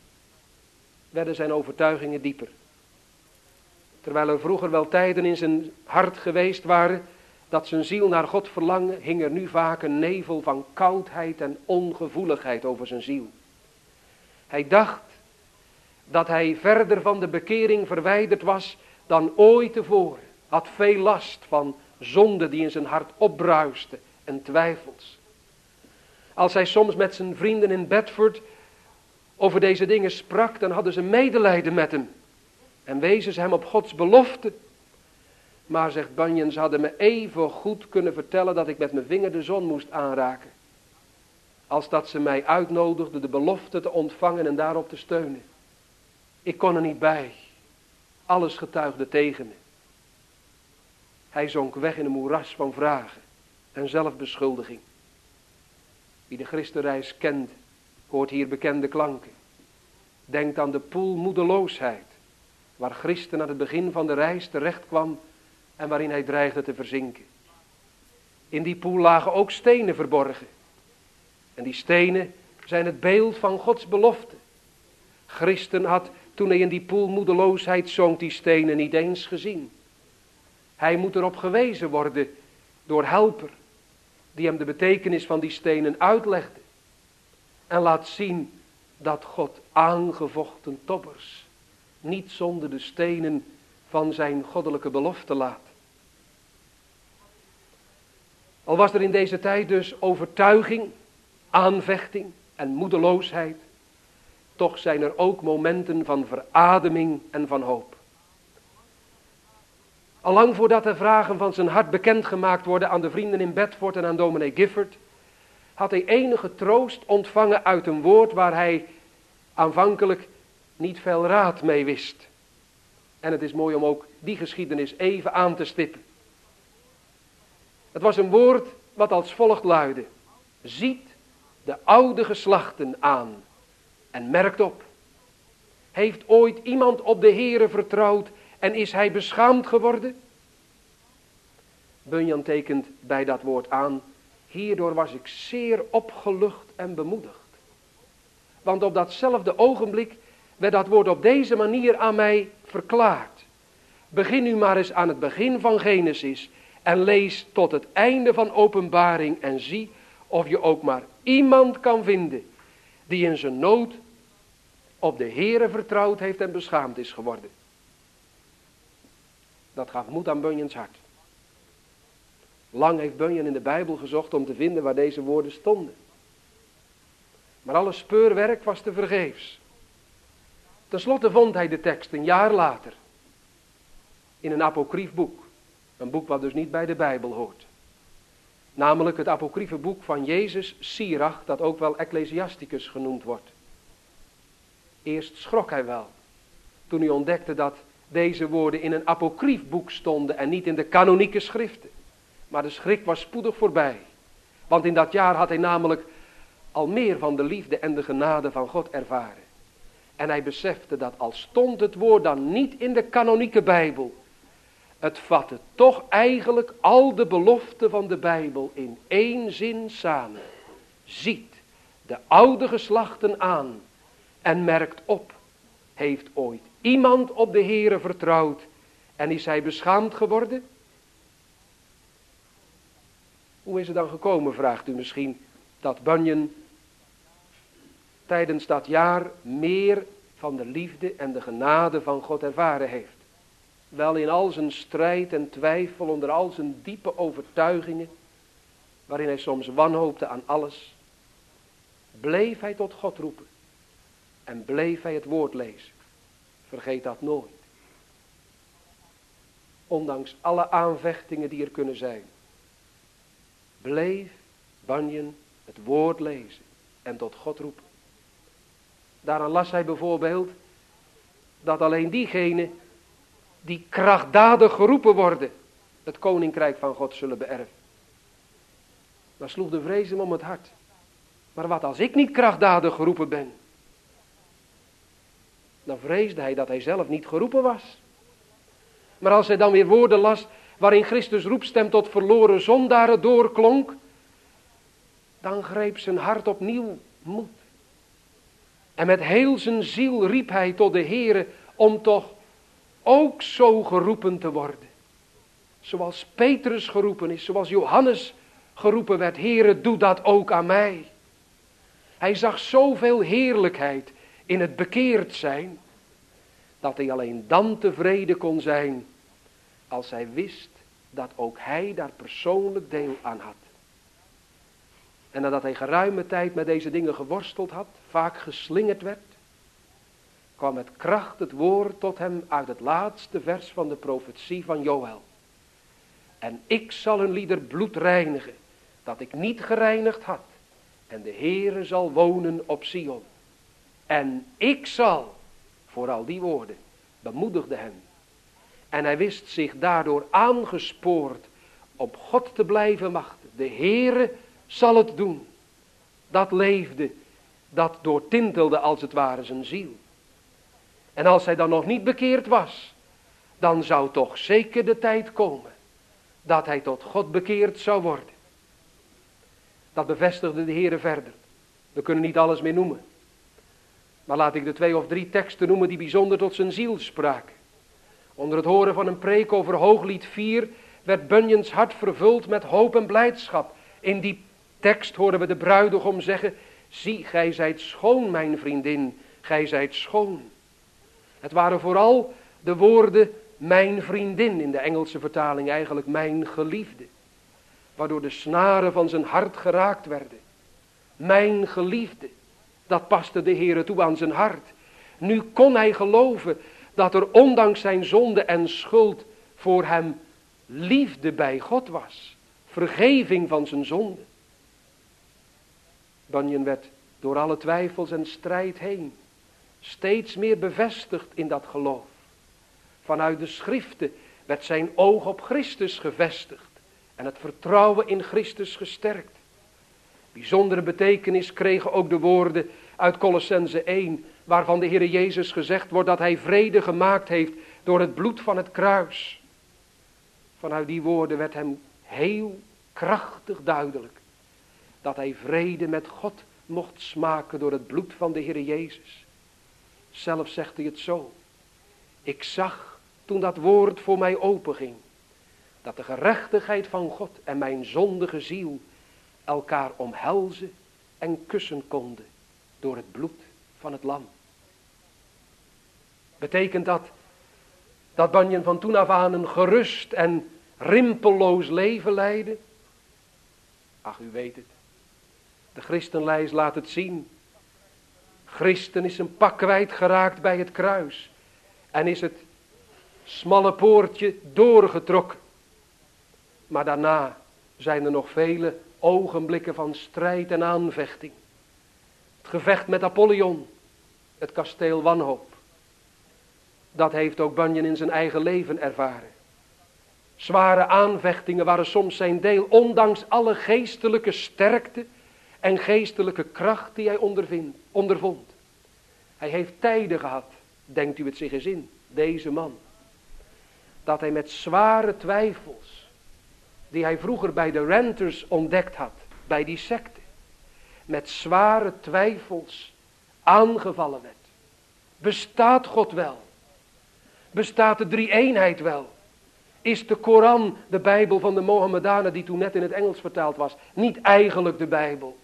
werden zijn overtuigingen dieper. Terwijl er vroeger wel tijden in zijn hart geweest waren dat zijn ziel naar God verlangde, hing er nu vaak een nevel van koudheid en ongevoeligheid over zijn ziel. Hij dacht dat hij verder van de bekering verwijderd was dan ooit tevoren. Had veel last van zonde die in zijn hart opbruiste en twijfels. Als hij soms met zijn vrienden in Bedford over deze dingen sprak, dan hadden ze medelijden met hem. En wezen ze hem op Gods belofte. Maar, zegt Bunyan, ze hadden me even goed kunnen vertellen dat ik met mijn vinger de zon moest aanraken. Als dat ze mij uitnodigden de belofte te ontvangen en daarop te steunen. Ik kon er niet bij. Alles getuigde tegen me. Hij zonk weg in een moeras van vragen en zelfbeschuldiging. Wie de Christenreis kent, hoort hier bekende klanken. Denkt aan de poel moedeloosheid, waar Christen aan het begin van de reis terecht kwam en waarin hij dreigde te verzinken. In die poel lagen ook stenen verborgen. En die stenen zijn het beeld van Gods belofte. Christen had, toen hij in die poel moedeloosheid zonk, die stenen niet eens gezien. Hij moet erop gewezen worden door helper, die hem de betekenis van die stenen uitlegde. En laat zien dat God aangevochten toppers niet zonder de stenen van zijn goddelijke belofte laat. Al was er in deze tijd dus overtuiging, aanvechting en moedeloosheid, toch zijn er ook momenten van verademing en van hoop. Allang voordat de vragen van zijn hart bekendgemaakt worden aan de vrienden in Bedford en aan dominee Gifford, had hij enige troost ontvangen uit een woord waar hij aanvankelijk niet veel raad mee wist. En het is mooi om ook die geschiedenis even aan te stippen. Het was een woord wat als volgt luidde: ziet de oude geslachten aan en merkt op. Heeft ooit iemand op de Heere vertrouwd en is hij beschaamd geworden? Bunyan tekent bij dat woord aan: hierdoor was ik zeer opgelucht en bemoedigd. Want op datzelfde ogenblik werd dat woord op deze manier aan mij verklaard. Begin nu maar eens aan het begin van Genesis en lees tot het einde van Openbaring en zie of je ook maar iemand kan vinden die in zijn nood op de Heere vertrouwd heeft en beschaamd is geworden. Dat gaf moed aan Bunyans hart. Lang heeft Bunyan in de Bijbel gezocht om te vinden waar deze woorden stonden. Maar alle speurwerk was tevergeefs. Ten slotte vond hij de tekst een jaar later. In een apocryf boek. Een boek wat dus niet bij de Bijbel hoort. Namelijk het apocryfe boek van Jezus Sirach, dat ook wel Ecclesiasticus genoemd wordt. Eerst schrok hij wel, toen hij ontdekte dat deze woorden in een apocryf boek stonden en niet in de kanonieke schriften. Maar de schrik was spoedig voorbij. Want in dat jaar had hij namelijk al meer van de liefde en de genade van God ervaren. En hij besefte dat al stond het woord dan niet in de kanonieke Bijbel, het vatte toch eigenlijk al de beloften van de Bijbel in één zin samen. Ziet de oude geslachten aan en merkt op. Heeft ooit iemand op de Heere vertrouwd en is hij beschaamd geworden? Hoe is het dan gekomen, vraagt u misschien, dat Bunyan tijdens dat jaar meer van de liefde en de genade van God ervaren heeft? Wel, in al zijn strijd en twijfel, onder al zijn diepe overtuigingen, waarin hij soms wanhoopte aan alles, bleef hij tot God roepen en bleef hij het woord lezen. Vergeet dat nooit. Ondanks alle aanvechtingen die er kunnen zijn, bleef Bunyan het woord lezen en tot God roepen. Daaraan las hij bijvoorbeeld dat alleen diegenen die krachtdadig geroepen worden, het koninkrijk van God zullen beërven. Dan sloeg de vrees hem om het hart. Maar wat als ik niet krachtdadig geroepen ben? Dan vreesde hij dat hij zelf niet geroepen was. Maar als hij dan weer woorden las waarin Christus roepstem tot verloren zondaren doorklonk, dan greep zijn hart opnieuw moed. En met heel zijn ziel riep hij tot de Heere om toch ook zo geroepen te worden. Zoals Petrus geroepen is, zoals Johannes geroepen werd. Heere, doe dat ook aan mij. Hij zag zoveel heerlijkheid in het bekeerd zijn, dat hij alleen dan tevreden kon zijn als hij wist dat ook hij daar persoonlijk deel aan had. En nadat hij geruime tijd met deze dingen geworsteld had, vaak geslingerd werd, kwam met kracht het woord tot hem uit het laatste vers van de profetie van Joël. En ik zal hun lieder bloed reinigen, dat ik niet gereinigd had. En de Heere zal wonen op Sion. En ik zal, voor al die woorden, bemoedigde hem. En hij wist zich daardoor aangespoord op God te blijven wachten. De Heere zal het doen. Dat leefde, dat doortintelde als het ware zijn ziel. En als hij dan nog niet bekeerd was, dan zou toch zeker de tijd komen dat hij tot God bekeerd zou worden. Dat bevestigde de Heere verder. We kunnen niet alles meer noemen. Maar laat ik de 2 of 3 teksten noemen die bijzonder tot zijn ziel spraken. Onder het horen van een preek over Hooglied 4 werd Bunyans hart vervuld met hoop en blijdschap. In die tekst horen we de bruidegom zeggen: zie, gij zijt schoon, mijn vriendin, gij zijt schoon. Het waren vooral de woorden mijn vriendin, in de Engelse vertaling eigenlijk mijn geliefde, waardoor de snaren van zijn hart geraakt werden. Mijn geliefde, dat paste de Heere toe aan zijn hart. Nu kon hij geloven dat er ondanks zijn zonde en schuld voor hem liefde bij God was. Vergeving van zijn zonde. Bunyan werd door alle twijfels en strijd heen steeds meer bevestigd in dat geloof. Vanuit de schriften werd zijn oog op Christus gevestigd en het vertrouwen in Christus gesterkt. Bijzondere betekenis kregen ook de woorden uit Kolossenzen 1, waarvan de Heere Jezus gezegd wordt dat hij vrede gemaakt heeft door het bloed van het kruis. Vanuit die woorden werd hem heel krachtig duidelijk dat hij vrede met God mocht smaken door het bloed van de Heere Jezus. Zelf zegt hij het zo: ik zag toen dat woord voor mij openging, dat de gerechtigheid van God en mijn zondige ziel elkaar omhelzen en kussen konden door het bloed van het lam. Betekent dat Bunyan van toen af aan een gerust en rimpelloos leven leidde? Ach, u weet het. De christenlijst laat het zien. Christen is een pak kwijtgeraakt bij het kruis en is het smalle poortje doorgetrokken. Maar daarna zijn er nog vele ogenblikken van strijd en aanvechting. Het gevecht met Apollyon, het kasteel wanhoop. Dat heeft ook Bunyan in zijn eigen leven ervaren. Zware aanvechtingen waren soms zijn deel, ondanks alle geestelijke sterkte en geestelijke kracht die hij ondervond. Hij heeft tijden gehad, denkt u het zich eens in, deze man, dat hij met zware twijfels, die hij vroeger bij de Renters ontdekt had, bij die secte, met zware twijfels aangevallen werd. Bestaat God wel? Bestaat de drie-eenheid wel? Is de Koran, de Bijbel van de Mohammedanen die toen net in het Engels vertaald was, niet eigenlijk de Bijbel?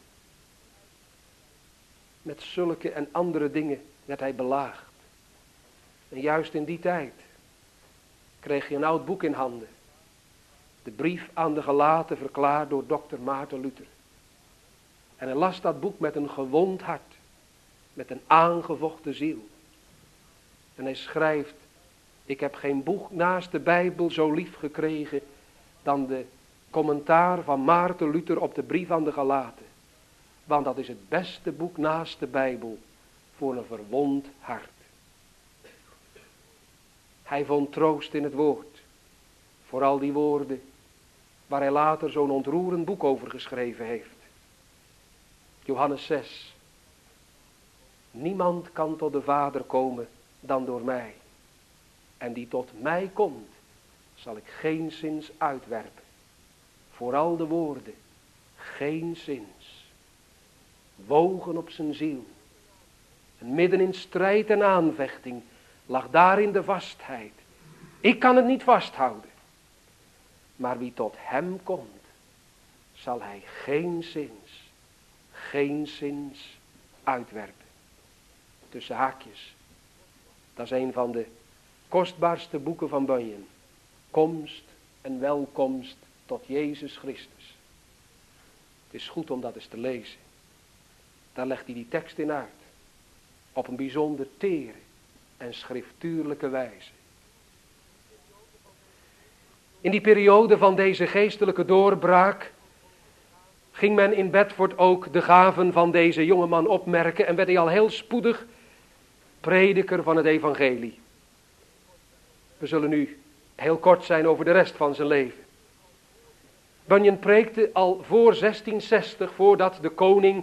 Met zulke en andere dingen werd hij belaagd. En juist in die tijd kreeg je een oud boek in handen. De brief aan de Galaten verklaard door dokter Maarten Luther. En hij las dat boek met een gewond hart. Met een aangevochten ziel. En hij schrijft, ik heb geen boek naast de Bijbel zo lief gekregen dan de commentaar van Maarten Luther op de brief aan de Galaten. Want dat is het beste boek naast de Bijbel voor een verwond hart. Hij vond troost in het woord. Vooral die woorden waar hij later zo'n ontroerend boek over geschreven heeft. Johannes 6. Niemand kan tot de Vader komen dan door mij. En die tot mij komt, zal ik geenszins uitwerpen. Vooral de woorden, geenszins. Wogen op zijn ziel. En midden in strijd en aanvechting lag daarin de vastheid. Ik kan het niet vasthouden. Maar wie tot hem komt, zal hij geenszins uitwerpen. Tussen haakjes. Dat is een van de kostbaarste boeken van Bunyan. Komst en welkomst tot Jezus Christus. Het is goed om dat eens te lezen. Daar legt hij die tekst in uit. Op een bijzonder tere en schriftuurlijke wijze. In die periode van deze geestelijke doorbraak ging men in Bedford ook de gaven van deze jongeman opmerken en werd hij al heel spoedig prediker van het evangelie. We zullen nu heel kort zijn over de rest van zijn leven. Bunyan preekte al voor 1660, voordat de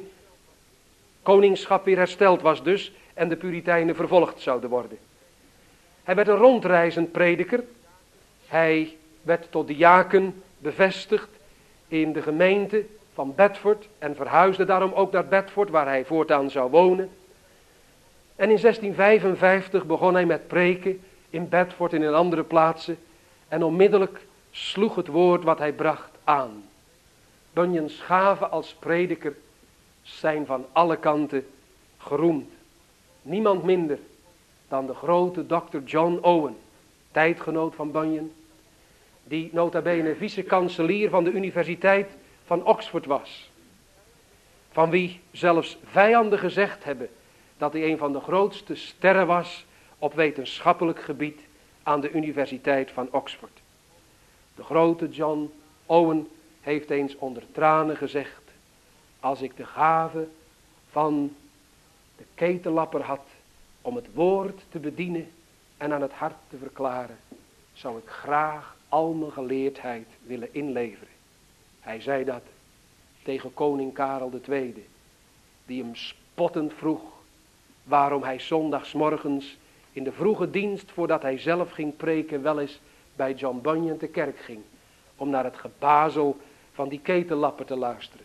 koningschap weer hersteld was dus en de Puritijnen vervolgd zouden worden. Hij werd een rondreizend prediker. Hij werd tot diaken bevestigd in de gemeente van Bedford en verhuisde daarom ook naar Bedford waar hij voortaan zou wonen. En in 1655 begon hij met preken in Bedford en in andere plaatsen en onmiddellijk sloeg het woord wat hij bracht aan. Bunyans gaven als prediker zijn van alle kanten geroemd. Niemand minder dan de grote Dr. John Owen, tijdgenoot van Bunyan, die nota bene vice-kanselier van de Universiteit van Oxford was. Van wie zelfs vijanden gezegd hebben dat hij een van de grootste sterren was op wetenschappelijk gebied aan de Universiteit van Oxford. De grote John Owen heeft eens onder tranen gezegd: als ik de gave van de ketellapper had om het woord te bedienen en aan het hart te verklaren, zou ik graag al mijn geleerdheid willen inleveren. Hij zei dat tegen koning Karel II, die hem spottend vroeg waarom hij zondagsmorgens in de vroege dienst, voordat hij zelf ging preken, wel eens bij John Bunyan te kerk ging, om naar het gebazel van die ketellapper te luisteren.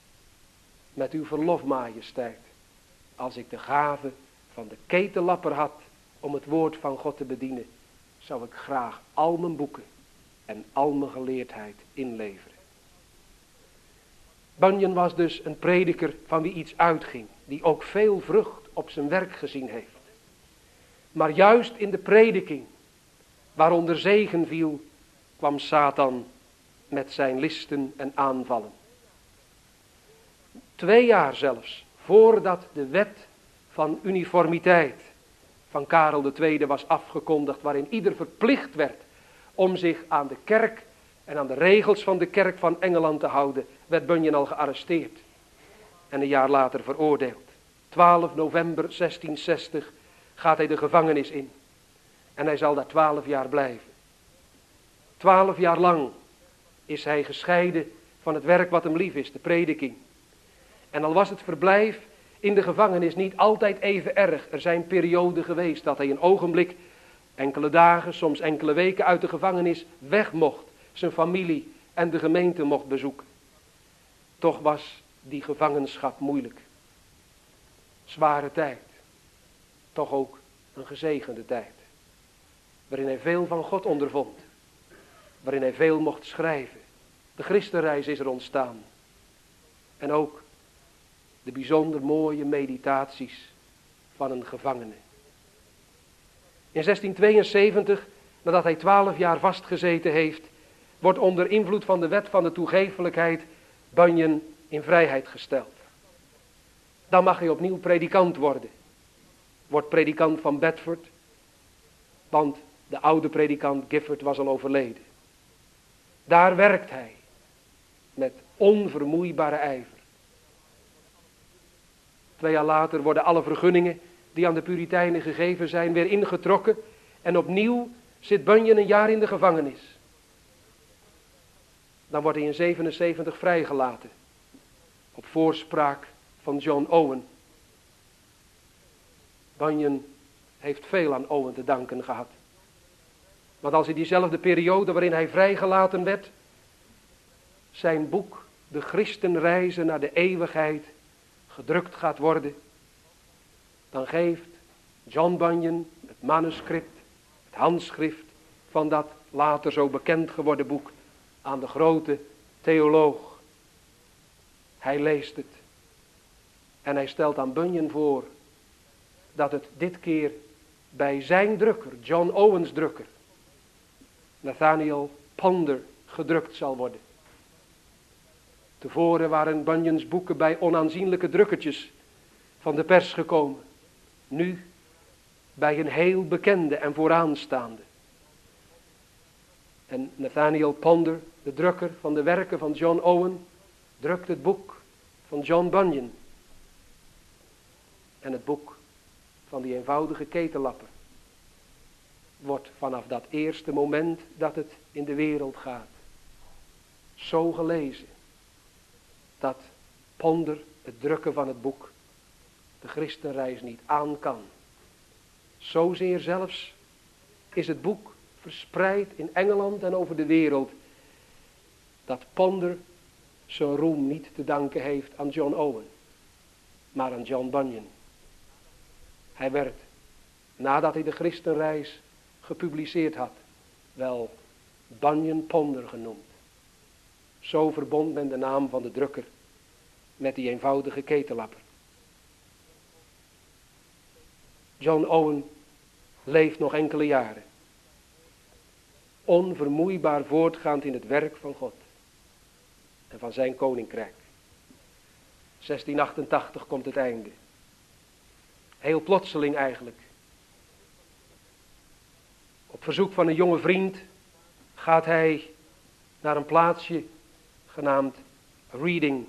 Met uw verlof, majesteit, als ik de gave van de ketellapper had om het woord van God te bedienen, zou ik graag al mijn boeken en al mijn geleerdheid inleveren. Bunyan was dus een prediker van wie iets uitging, die ook veel vrucht op zijn werk gezien heeft. Maar juist in de prediking, waaronder zegen viel, kwam Satan met zijn listen en aanvallen. 2 jaar zelfs, voordat de wet van uniformiteit van Karel II was afgekondigd, waarin ieder verplicht werd om zich aan de kerk en aan de regels van de kerk van Engeland te houden, werd Bunyan al gearresteerd en een jaar later veroordeeld. 12 november 1660 gaat hij de gevangenis in en hij zal daar 12 jaar blijven. 12 jaar lang is hij gescheiden van het werk wat hem lief is, de prediking. En al was het verblijf in de gevangenis niet altijd even erg. Er zijn perioden geweest dat hij een ogenblik, enkele dagen, soms enkele weken uit de gevangenis weg mocht. Zijn familie en de gemeente mocht bezoeken. Toch was die gevangenschap moeilijk. Zware tijd. Toch ook een gezegende tijd. Waarin hij veel van God ondervond. Waarin hij veel mocht schrijven. De Christenreis is er ontstaan. En ook de bijzonder mooie meditaties van een gevangene. In 1672, nadat hij 12 jaar vastgezeten heeft, wordt onder invloed van de wet van de toegeeflijkheid Bunyan in vrijheid gesteld. Dan mag hij opnieuw predikant worden. Wordt predikant van Bedford, want de oude predikant Gifford was al overleden. Daar werkt hij met onvermoeibare ijver. 2 jaar later worden alle vergunningen die aan de Puritijnen gegeven zijn weer ingetrokken. En opnieuw zit Bunyan een jaar in de gevangenis. Dan wordt hij in 77 vrijgelaten. Op voorspraak van John Owen. Bunyan heeft veel aan Owen te danken gehad. Want als in diezelfde periode waarin hij vrijgelaten werd, zijn boek De Christenreize naar de eeuwigheid gedrukt gaat worden, dan geeft John Bunyan het manuscript, het handschrift van dat later zo bekend geworden boek aan de grote theoloog. Hij leest het en hij stelt aan Bunyan voor dat het dit keer bij zijn drukker, John Owens drukker, Nathaniel Ponder, gedrukt zal worden. Tevoren waren Bunyans boeken bij onaanzienlijke drukkertjes van de pers gekomen. Nu bij een heel bekende en vooraanstaande. En Nathaniel Ponder, de drukker van de werken van John Owen, drukt het boek van John Bunyan. En het boek van die eenvoudige ketellapper wordt vanaf dat eerste moment dat het in de wereld gaat zo gelezen dat Ponder het drukken van het boek de Christenreis niet aan kan. Zozeer zelfs is het boek verspreid in Engeland en over de wereld dat Ponder zijn roem niet te danken heeft aan John Owen, maar aan John Bunyan. Hij werd, nadat hij de Christenreis gepubliceerd had, wel Bunyan Ponder genoemd. Zo verbond men de naam van de drukker met die eenvoudige ketellapper. John Owen leeft nog enkele jaren. Onvermoeibaar voortgaand in het werk van God en van zijn koninkrijk. 1688 komt het einde. Heel plotseling eigenlijk. Op verzoek van een jonge vriend gaat hij naar een plaatsje genaamd Reading.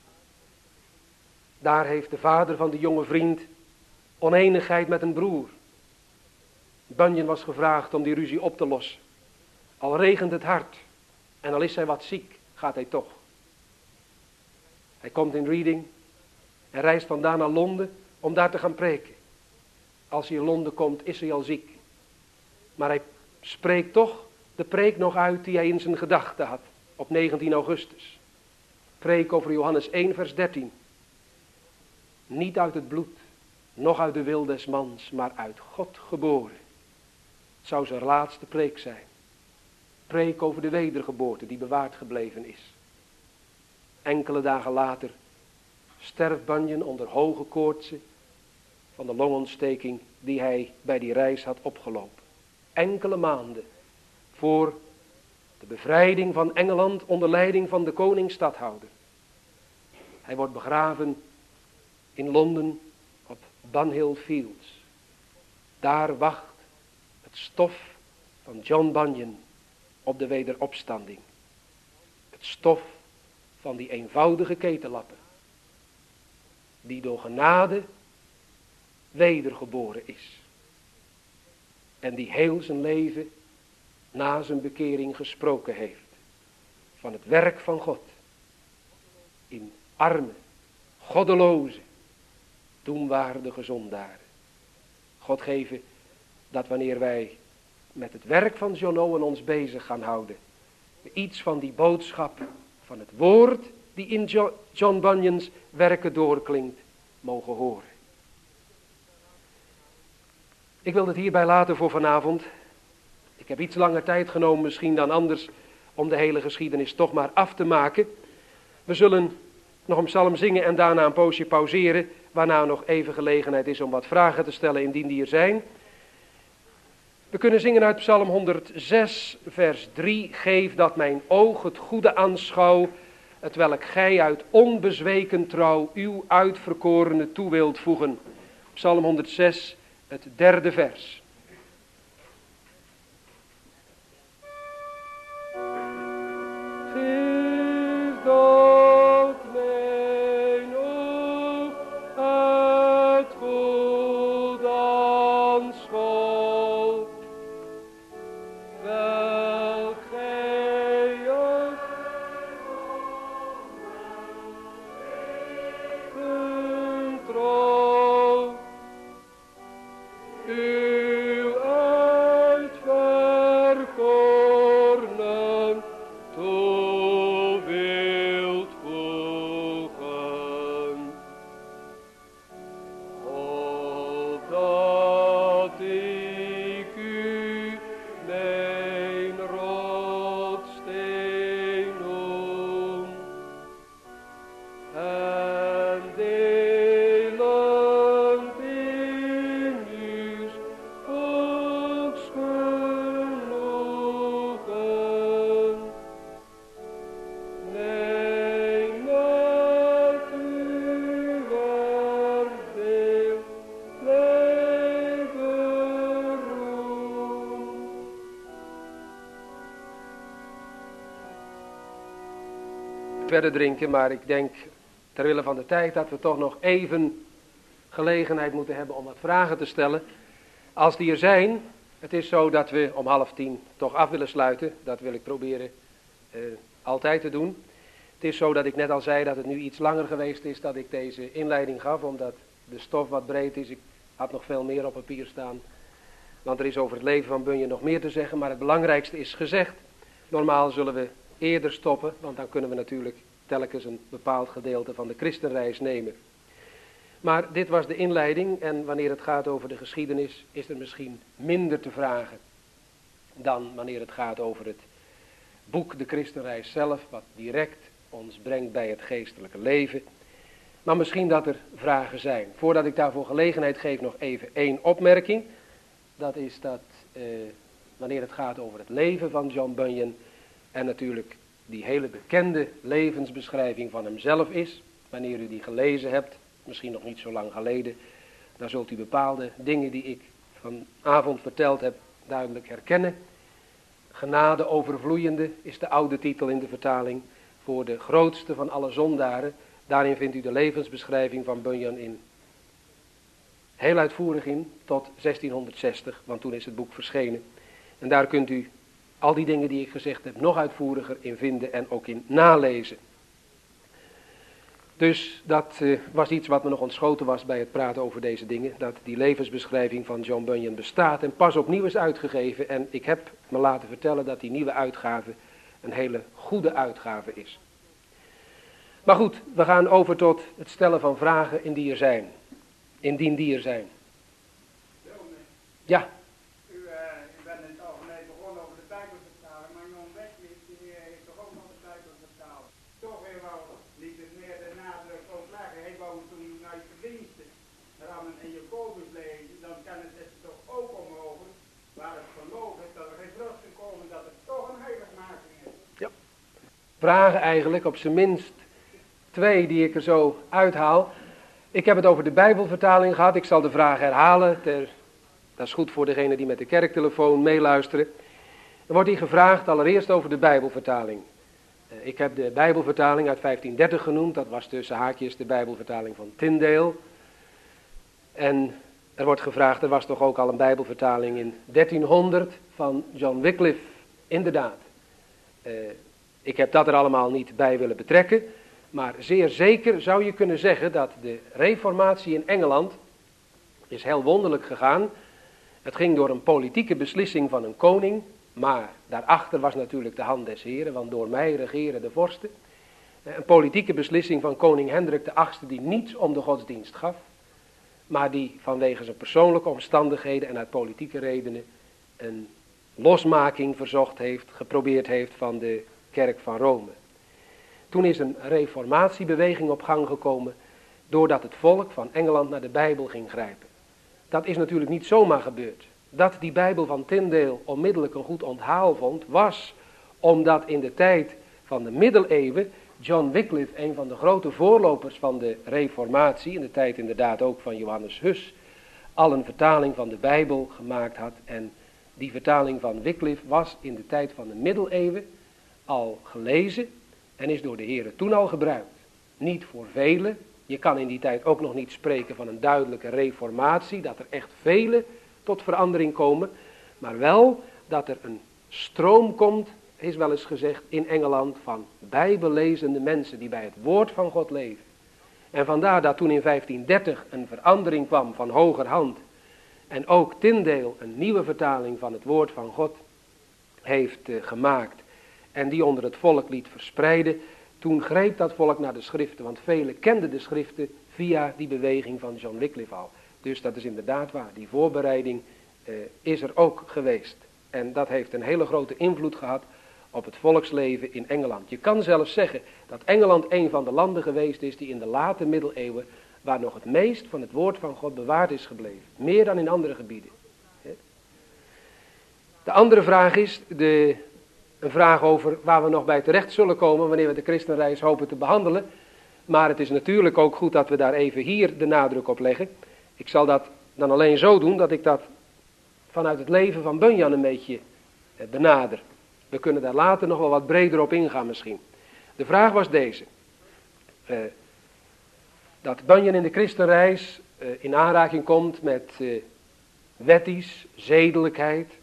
Daar heeft de vader van de jonge vriend oneenigheid met een broer. Bunyan was gevraagd om die ruzie op te lossen. Al regent het hard en al is hij wat ziek, gaat hij toch. Hij komt in Reading en reist vandaan naar Londen om daar te gaan preken. Als hij in Londen komt, is hij al ziek. Maar hij spreekt toch de preek nog uit die hij in zijn gedachten had op 19 augustus. Preek over Johannes 1 vers 13. Niet uit het bloed, noch uit de wil des mans, maar uit God geboren. Het zou zijn laatste preek zijn. Preek over de wedergeboorte die bewaard gebleven is. Enkele dagen later sterft Bunyan onder hoge koortsen van de longontsteking die hij bij die reis had opgelopen. Enkele maanden voor de bevrijding van Engeland onder leiding van de koning-stadhouder. Hij wordt begraven in Londen op Bunhill Fields. Daar wacht het stof van John Bunyan op de wederopstanding. Het stof van die eenvoudige ketellapper, die door genade wedergeboren is. En die heel zijn leven na zijn bekering gesproken heeft van het werk van God in arme, goddeloze, doemwaardige zondaren. God geven dat wanneer wij met het werk van John Owen ons bezig gaan houden, we iets van die boodschap van het woord die in John Bunyans werken doorklinkt, mogen horen. Ik wil het hierbij laten voor vanavond. Ik heb iets langer tijd genomen misschien dan anders om de hele geschiedenis toch maar af te maken. We zullen nog een psalm zingen en daarna een poosje pauzeren, waarna nog even gelegenheid is om wat vragen te stellen indien die er zijn. We kunnen zingen uit Psalm 106, vers 3. Geef dat mijn oog het goede aanschouw, hetwelk gij uit onbezweken trouw uw uitverkorene toe wilt voegen. Psalm 106, het 3e vers. Geef dat mijn oog het goede aanschouw, welk gij uit trouw uw uitverkorenen toe wilt voegen, opdat ik u mijn rotsteen noem, en delend in uw volksgenoegen, mijn met uw werkdeel blijven roem. Verder drinken, maar ik denk ter wille van de tijd dat we toch nog even gelegenheid moeten hebben om wat vragen te stellen. Als die er zijn, het is zo dat we om 9:30 toch af willen sluiten. Dat wil ik proberen altijd te doen. Het is zo dat ik net al zei dat het nu iets langer geweest is dat ik deze inleiding gaf, omdat de stof wat breed is. Ik had nog veel meer op papier staan, want er is over het leven van Bunyan nog meer te zeggen, maar het belangrijkste is gezegd. Normaal zullen we eerder stoppen, want dan kunnen we natuurlijk telkens een bepaald gedeelte van de christenreis nemen. Maar dit was de inleiding en wanneer het gaat over de geschiedenis is er misschien minder te vragen dan wanneer het gaat over het boek De Christenreis zelf, wat direct ons brengt bij het geestelijke leven. Maar misschien dat er vragen zijn. Voordat ik daarvoor gelegenheid geef nog even één opmerking. Dat is dat wanneer het gaat over het leven van John Bunyan en natuurlijk die hele bekende levensbeschrijving van hemzelf is. Wanneer u die gelezen hebt, misschien nog niet zo lang geleden, dan zult u bepaalde dingen die ik vanavond verteld heb duidelijk herkennen. Genade overvloeiende is de oude titel in de vertaling voor de grootste van alle zondaren. Daarin vindt u de levensbeschrijving van Bunyan in heel uitvoerig in tot 1660, want toen is het boek verschenen. En daar kunt u al die dingen die ik gezegd heb nog uitvoeriger in vinden en ook in nalezen. Dus dat was iets wat me nog ontschoten was bij het praten over deze dingen. Dat die levensbeschrijving van John Bunyan bestaat en pas opnieuw is uitgegeven. En ik heb me laten vertellen dat die nieuwe uitgave een hele goede uitgave is. Maar goed, we gaan over tot het stellen van vragen indien die er zijn. Ja. U bent in het algemeen begonnen over de Bijbelvertaling, maar Jan Wesley heeft toch ook nog de Bijbel vertaald. Toch heeft wel niet het meer de nadruk op leggen. Hij wou toen naar je verdiensten, Rammen en Jacobus lezen, dan kan het er toch ook omhoog, waar het geloof is dat er geen vrucht te komen, dat het toch een heiligmaking is. Ja. Vragen eigenlijk, op zijn minst 2 die ik er zo uithaal. Ik heb het over de Bijbelvertaling gehad. Ik zal de vraag herhalen. Dat is goed voor degene die met de kerktelefoon meeluisteren. Er wordt hier gevraagd allereerst over de Bijbelvertaling. Ik heb de Bijbelvertaling uit 1530 genoemd. Dat was tussen haakjes de Bijbelvertaling van Tyndale. En er wordt gevraagd, er was toch ook al een Bijbelvertaling in 1300 van John Wycliffe. Inderdaad. Ik heb dat er allemaal niet bij willen betrekken. Maar zeer zeker zou je kunnen zeggen dat de reformatie in Engeland is heel wonderlijk gegaan. Het ging door een politieke beslissing van een koning, maar daarachter was natuurlijk de hand des Heren, want door mij regeren de vorsten. Een politieke beslissing van koning Hendrik VIII die niets om de godsdienst gaf, maar die vanwege zijn persoonlijke omstandigheden en uit politieke redenen een losmaking verzocht heeft, geprobeerd heeft van de kerk van Rome. Toen is een reformatiebeweging op gang gekomen, doordat het volk van Engeland naar de Bijbel ging grijpen. Dat is natuurlijk niet zomaar gebeurd. dat die Bijbel van Tyndale onmiddellijk een goed onthaal vond, was omdat in de tijd van de middeleeuwen John Wycliffe, een van de grote voorlopers van de reformatie, in de tijd inderdaad ook van Johannes Hus, al een vertaling van de Bijbel gemaakt had. En die vertaling van Wycliffe was in de tijd van de middeleeuwen al gelezen en is door de Heere toen al gebruikt. Niet voor velen. Je kan in die tijd ook nog niet spreken van een duidelijke reformatie, dat er echt velen tot verandering komen, maar wel dat er een stroom komt, is wel eens gezegd, in Engeland van bijbellezende mensen die bij het woord van God leven. En vandaar dat toen in 1530 een verandering kwam van hogerhand en ook Tyndale een nieuwe vertaling van het woord van God heeft gemaakt en die onder het volk liet verspreiden, toen greep dat volk naar de schriften, want velen kenden de schriften via die beweging van John Wycliffe al. Dus dat is inderdaad waar, die voorbereiding is er ook geweest. En dat heeft een hele grote invloed gehad op het volksleven in Engeland. Je kan zelfs zeggen dat Engeland een van de landen geweest is die in de late middeleeuwen, waar nog het meest van het woord van God bewaard is gebleven. Meer dan in andere gebieden. De andere vraag is een vraag over waar we nog bij terecht zullen komen wanneer we de christenreis hopen te behandelen. Maar het is natuurlijk ook goed dat we daar even hier de nadruk op leggen. Ik zal dat dan alleen zo doen dat ik dat vanuit het leven van Bunyan een beetje benader. We kunnen daar later nog wel wat breder op ingaan misschien. De vraag was deze. Dat Bunyan in de christenreis in aanraking komt met wettisch, zedelijkheid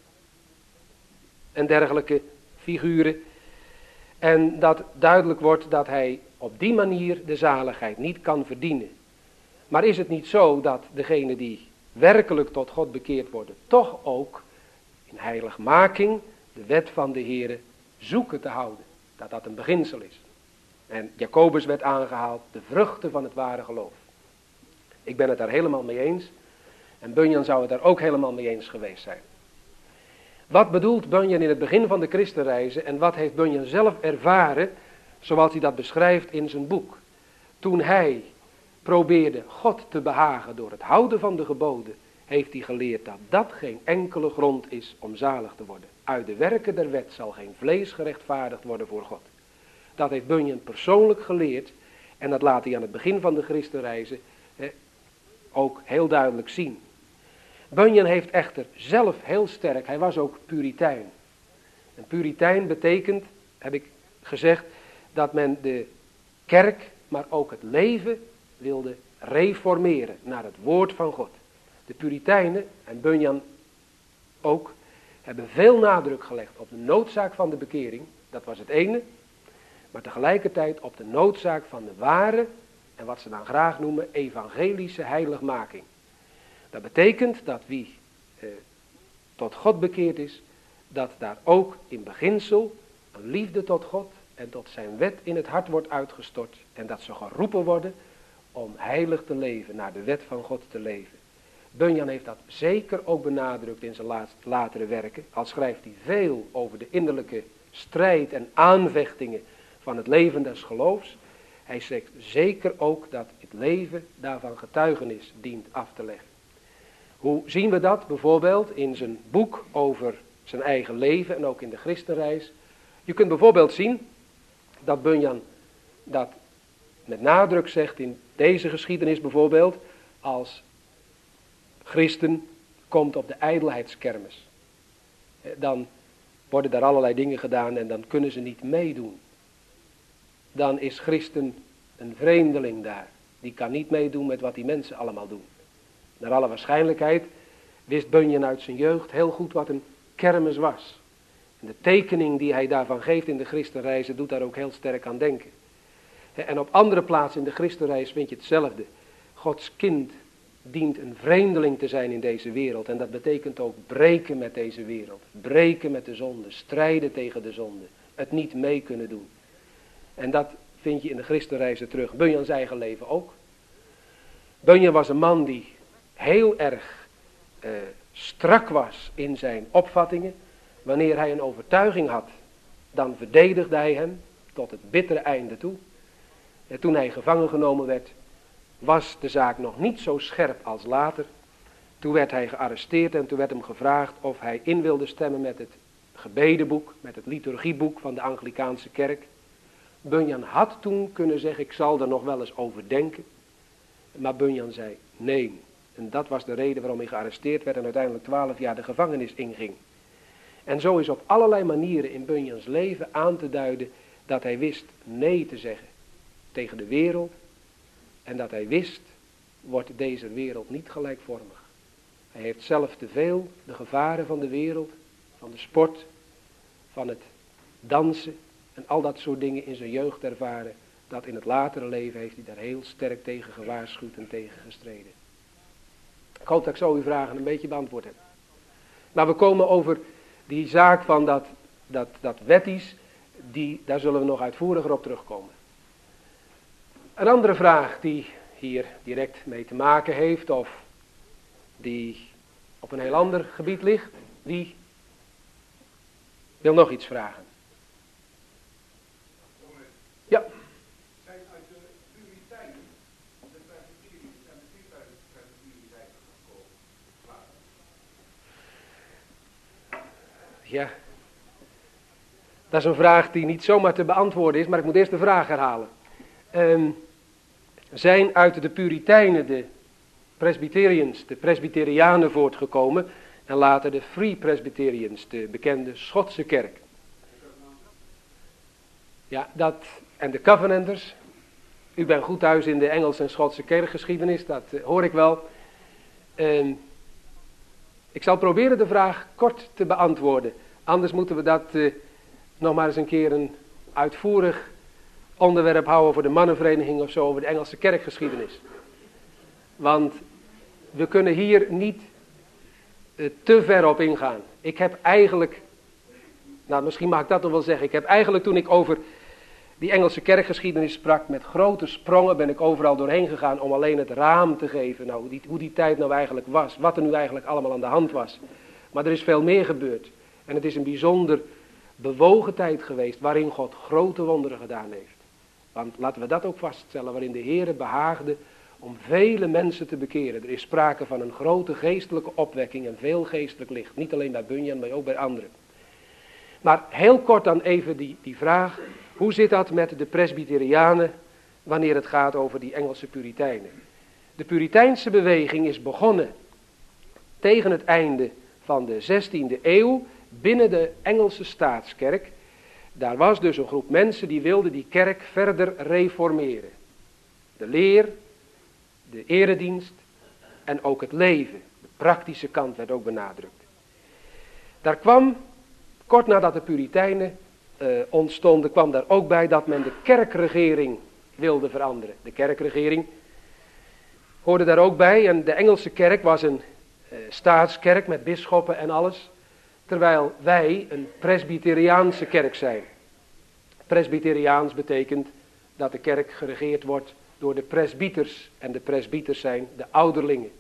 en dergelijke figuren. En dat duidelijk wordt dat hij op die manier de zaligheid niet kan verdienen. Maar is het niet zo dat degenen die werkelijk tot God bekeerd worden, toch ook in heiligmaking de wet van de Heere zoeken te houden? Dat dat een beginsel is. En Jacobus werd aangehaald, de vruchten van het ware geloof. Ik ben het daar helemaal mee eens. En Bunyan zou het daar ook helemaal mee eens geweest zijn. Wat bedoelt Bunyan in het begin van de christenreizen en wat heeft Bunyan zelf ervaren, zoals hij dat beschrijft in zijn boek? Toen hij probeerde God te behagen door het houden van de geboden, heeft hij geleerd dat dat geen enkele grond is om zalig te worden. Uit de werken der wet zal geen vlees gerechtvaardigd worden voor God. Dat heeft Bunyan persoonlijk geleerd en dat laat hij aan het begin van de christenreizen ook heel duidelijk zien. Bunyan heeft echter zelf heel sterk, hij was ook puritein. En puritein betekent, heb ik gezegd, dat men de kerk, maar ook het leven wilde reformeren naar het woord van God. De Puritijnen, en Bunyan ook, hebben veel nadruk gelegd op de noodzaak van de bekering. Dat was het ene. Maar tegelijkertijd op de noodzaak van de ware, en wat ze dan graag noemen, evangelische heiligmaking. Dat betekent dat wie tot God bekeerd is, dat daar ook in beginsel een liefde tot God en tot zijn wet in het hart wordt uitgestort. En dat ze geroepen worden om heilig te leven, naar de wet van God te leven. Bunyan heeft dat zeker ook benadrukt in zijn latere werken. Al schrijft hij veel over de innerlijke strijd en aanvechtingen van het leven des geloofs. Hij zegt zeker ook dat het leven daarvan getuigenis dient af te leggen. Hoe zien we dat? Bijvoorbeeld in zijn boek over zijn eigen leven en ook in de christenreis. Je kunt bijvoorbeeld zien dat Bunyan dat met nadruk zegt in deze geschiedenis bijvoorbeeld, als christen komt op de ijdelheidskermis. Dan worden daar allerlei dingen gedaan en dan kunnen ze niet meedoen. Dan is christen een vreemdeling daar. Die kan niet meedoen met wat die mensen allemaal doen. Naar alle waarschijnlijkheid wist Bunyan uit zijn jeugd heel goed wat een kermis was. En de tekening die hij daarvan geeft in de christenreizen doet daar ook heel sterk aan denken. En op andere plaatsen in de christenreis vind je hetzelfde. Gods kind dient een vreemdeling te zijn in deze wereld. En dat betekent ook breken met deze wereld. Breken met de zonde. Strijden tegen de zonde. Het niet mee kunnen doen. En dat vind je in de christenreizen terug. Bunyan's eigen leven ook. Bunyan was een man die heel erg strak was in zijn opvattingen. Wanneer hij een overtuiging had, dan verdedigde hij hem tot het bittere einde toe. En toen hij gevangen genomen werd, was de zaak nog niet zo scherp als later. Toen werd hij gearresteerd en toen werd hem gevraagd of hij in wilde stemmen met het gebedenboek, met het liturgieboek van de Anglikaanse kerk. Bunyan had toen kunnen zeggen, ik zal er nog wel eens over denken. Maar Bunyan zei nee. En dat was de reden waarom hij gearresteerd werd en uiteindelijk 12 jaar de gevangenis inging. En zo is op allerlei manieren in Bunyans leven aan te duiden dat hij wist nee te zeggen tegen de wereld. En dat hij wist, wordt deze wereld niet gelijkvormig. Hij heeft zelf te veel de gevaren van de wereld, van de sport, van het dansen en al dat soort dingen in zijn jeugd ervaren. Dat in het latere leven heeft hij daar heel sterk tegen gewaarschuwd en tegen gestreden. Ik hoop dat ik zo uw vragen een beetje beantwoord heb. Maar we komen over die zaak van dat wetties, daar zullen we nog uitvoeriger op terugkomen. Een andere vraag die hier direct mee te maken heeft, of die op een heel ander gebied ligt. Wie wil nog iets vragen? Ja. Zijn uit de Puritijnen de Presbyteriërs en de Presbyteriërs zijn gekomen? Ja. Dat is een vraag die niet zomaar te beantwoorden is, maar ik moet eerst de vraag herhalen. Zijn uit de Puritijnen de Presbyterians, de Presbyterianen voortgekomen en later de Free Presbyterians, de bekende Schotse kerk. Ja, en de Covenanters. U bent goed thuis in de Engelse en Schotse kerkgeschiedenis, dat hoor ik wel. Ik zal proberen de vraag kort te beantwoorden. Anders moeten we dat nog maar eens een keer een uitvoerig onderwerp houden voor de mannenvereniging of zo over de Engelse kerkgeschiedenis. Want we kunnen hier niet te ver op ingaan. Ik heb eigenlijk, misschien mag ik dat nog wel zeggen. Ik heb eigenlijk toen ik over die Engelse kerkgeschiedenis sprak, met grote sprongen ben ik overal doorheen gegaan om alleen het raam te geven. Hoe die tijd nou eigenlijk was. Wat er nu eigenlijk allemaal aan de hand was. Maar er is veel meer gebeurd. En het is een bijzonder bewogen tijd geweest waarin God grote wonderen gedaan heeft. Want laten we dat ook vaststellen, waarin de Heere behaagde om vele mensen te bekeren. Er is sprake van een grote geestelijke opwekking en veel geestelijk licht. Niet alleen bij Bunyan, maar ook bij anderen. Maar heel kort dan even die vraag. Hoe zit dat met de Presbyterianen wanneer het gaat over die Engelse Puritijnen? De Puriteinse beweging is begonnen tegen het einde van de 16e eeuw binnen de Engelse staatskerk. Daar was dus een groep mensen die wilden die kerk verder reformeren. De leer, de eredienst en ook het leven. De praktische kant werd ook benadrukt. Daar kwam, kort nadat de Puritijnen ontstonden, kwam daar ook bij dat men de kerkregering wilde veranderen. De kerkregering hoorde daar ook bij en de Engelse kerk was een staatskerk met bisschoppen en alles. Terwijl wij een Presbyteriaanse kerk zijn. Presbyteriaans betekent dat de kerk geregeerd wordt door de presbyters. En de presbyters zijn de ouderlingen.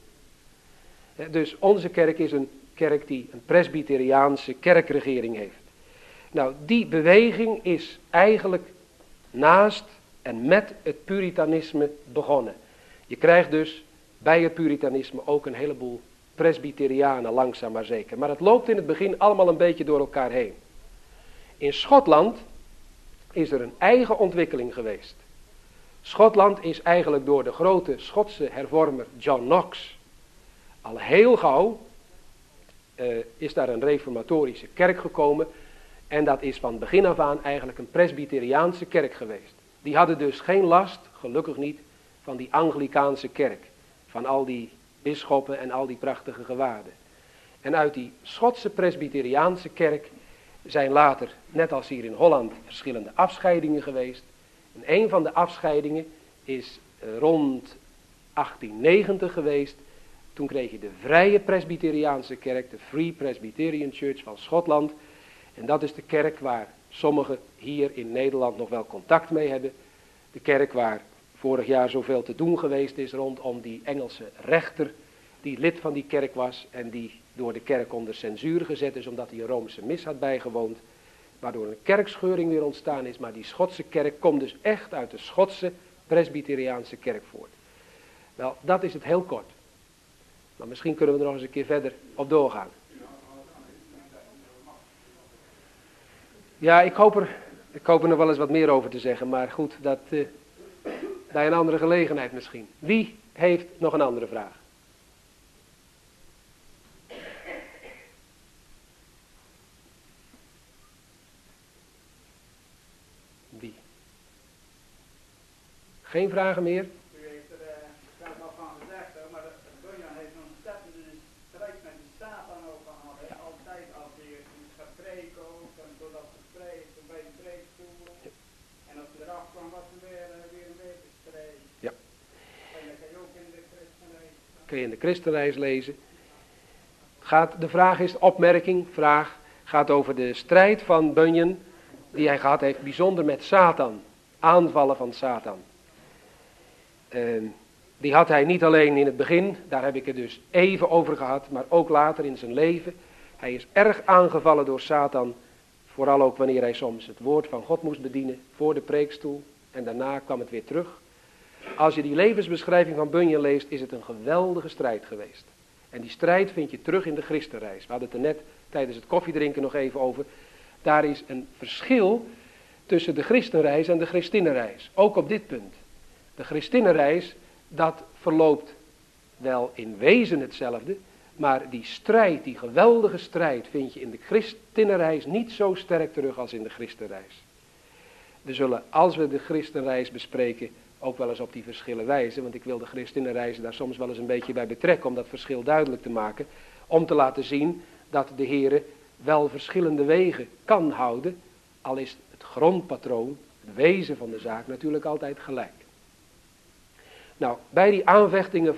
Dus onze kerk is een kerk die een Presbyteriaanse kerkregering heeft. Nou, die beweging is eigenlijk naast en met het Puritanisme begonnen. Je krijgt dus bij het Puritanisme ook een heleboel Presbyterianen, langzaam maar zeker. Maar het loopt in het begin allemaal een beetje door elkaar heen. In Schotland is er een eigen ontwikkeling geweest. Schotland is eigenlijk door de grote Schotse hervormer John Knox al heel gauw is daar een reformatorische kerk gekomen. En dat is van begin af aan eigenlijk een Presbyteriaanse kerk geweest. Die hadden dus geen last, gelukkig niet, van die Anglikaanse kerk. Van al die bisschoppen en al die prachtige gewaden. En uit die Schotse Presbyteriaanse kerk zijn later, net als hier in Holland, verschillende afscheidingen geweest. En een van de afscheidingen is rond 1890 geweest. Toen kreeg je de vrije Presbyteriaanse kerk, de Free Presbyterian Church van Schotland. En dat is de kerk waar sommigen hier in Nederland nog wel contact mee hebben. De kerk waar vorig jaar zoveel te doen geweest is rondom die Engelse rechter die lid van die kerk was en die door de kerk onder censuur gezet is omdat hij een Romeinse mis had bijgewoond. Waardoor een kerkscheuring weer ontstaan is, maar die Schotse kerk komt dus echt uit de Schotse Presbyteriaanse kerk voort. Wel, dat is het heel kort. Maar misschien kunnen we er nog eens een keer verder op doorgaan. Ja, ik hoop er nog wel eens wat meer over te zeggen. Maar goed, dat bij een andere gelegenheid misschien. Wie heeft nog een andere vraag? Wie? Geen vragen meer? U heeft er zelf al van gezegd, hoor, maar Bunyan heeft een ontzettende strijd met die Satan ook gehad. Hè. Altijd als hij iets gaat preken ook, en doordat ze spreken bij de preekstoel. En als hij eraf kwam, was er weer een beetje strijd. Ja. En dat kan je ook in de christenreis. Kun je in de christenreis lezen. De vraag is, vraag, gaat over de strijd van Bunyan die hij gehad heeft, bijzonder met Satan. Aanvallen van Satan. Die had hij niet alleen in het begin, daar heb ik het dus even over gehad, maar ook later in zijn leven. Hij is erg aangevallen door Satan, vooral ook wanneer hij soms het woord van God moest bedienen voor de preekstoel en daarna kwam het weer terug. Als je die levensbeschrijving van Bunyan leest, is het een geweldige strijd geweest. En die strijd vind je terug in de christenreis. We hadden het er net tijdens het koffiedrinken nog even over. Daar is een verschil tussen de christenreis en de christinnenreis. Ook op dit punt. De christinnenreis, dat verloopt wel in wezen hetzelfde. Maar die strijd, die geweldige strijd, vind je in de christinnenreis niet zo sterk terug als in de christenreis. We zullen, als we de christenreis bespreken, ook wel eens op die verschillen wijzen. Want ik wil de christinnenreis daar soms wel eens een beetje bij betrekken om dat verschil duidelijk te maken. Om te laten zien dat de Heere wel verschillende wegen kan houden. Al is het grondpatroon, het wezen van de zaak natuurlijk altijd gelijk. Nou, bij die aanvechtingen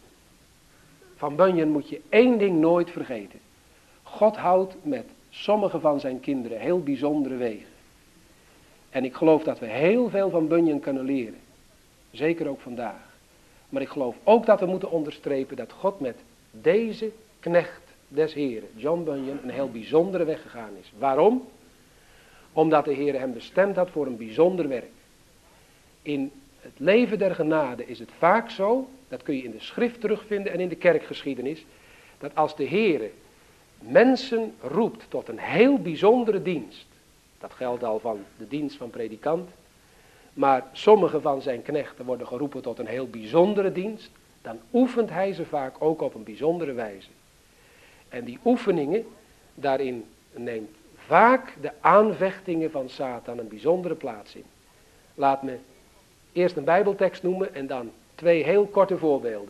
van Bunyan moet je één ding nooit vergeten. God houdt met sommige van zijn kinderen heel bijzondere wegen. En ik geloof dat we heel veel van Bunyan kunnen leren. Zeker ook vandaag. Maar ik geloof ook dat we moeten onderstrepen dat God met deze knecht des Heren, John Bunyan, een heel bijzondere weg gegaan is. Waarom? Omdat de Heer hem bestemd had voor een bijzonder werk. In het leven der genade is het vaak zo, dat kun je in de schrift terugvinden en in de kerkgeschiedenis, dat als de Heer mensen roept tot een heel bijzondere dienst, dat geldt al van de dienst van predikant, maar sommige van zijn knechten worden geroepen tot een heel bijzondere dienst, dan oefent hij ze vaak ook op een bijzondere wijze. En die oefeningen, daarin neemt vaak de aanvechtingen van Satan een bijzondere plaats in. Laat me eerst een Bijbeltekst noemen en dan 2 heel korte voorbeelden.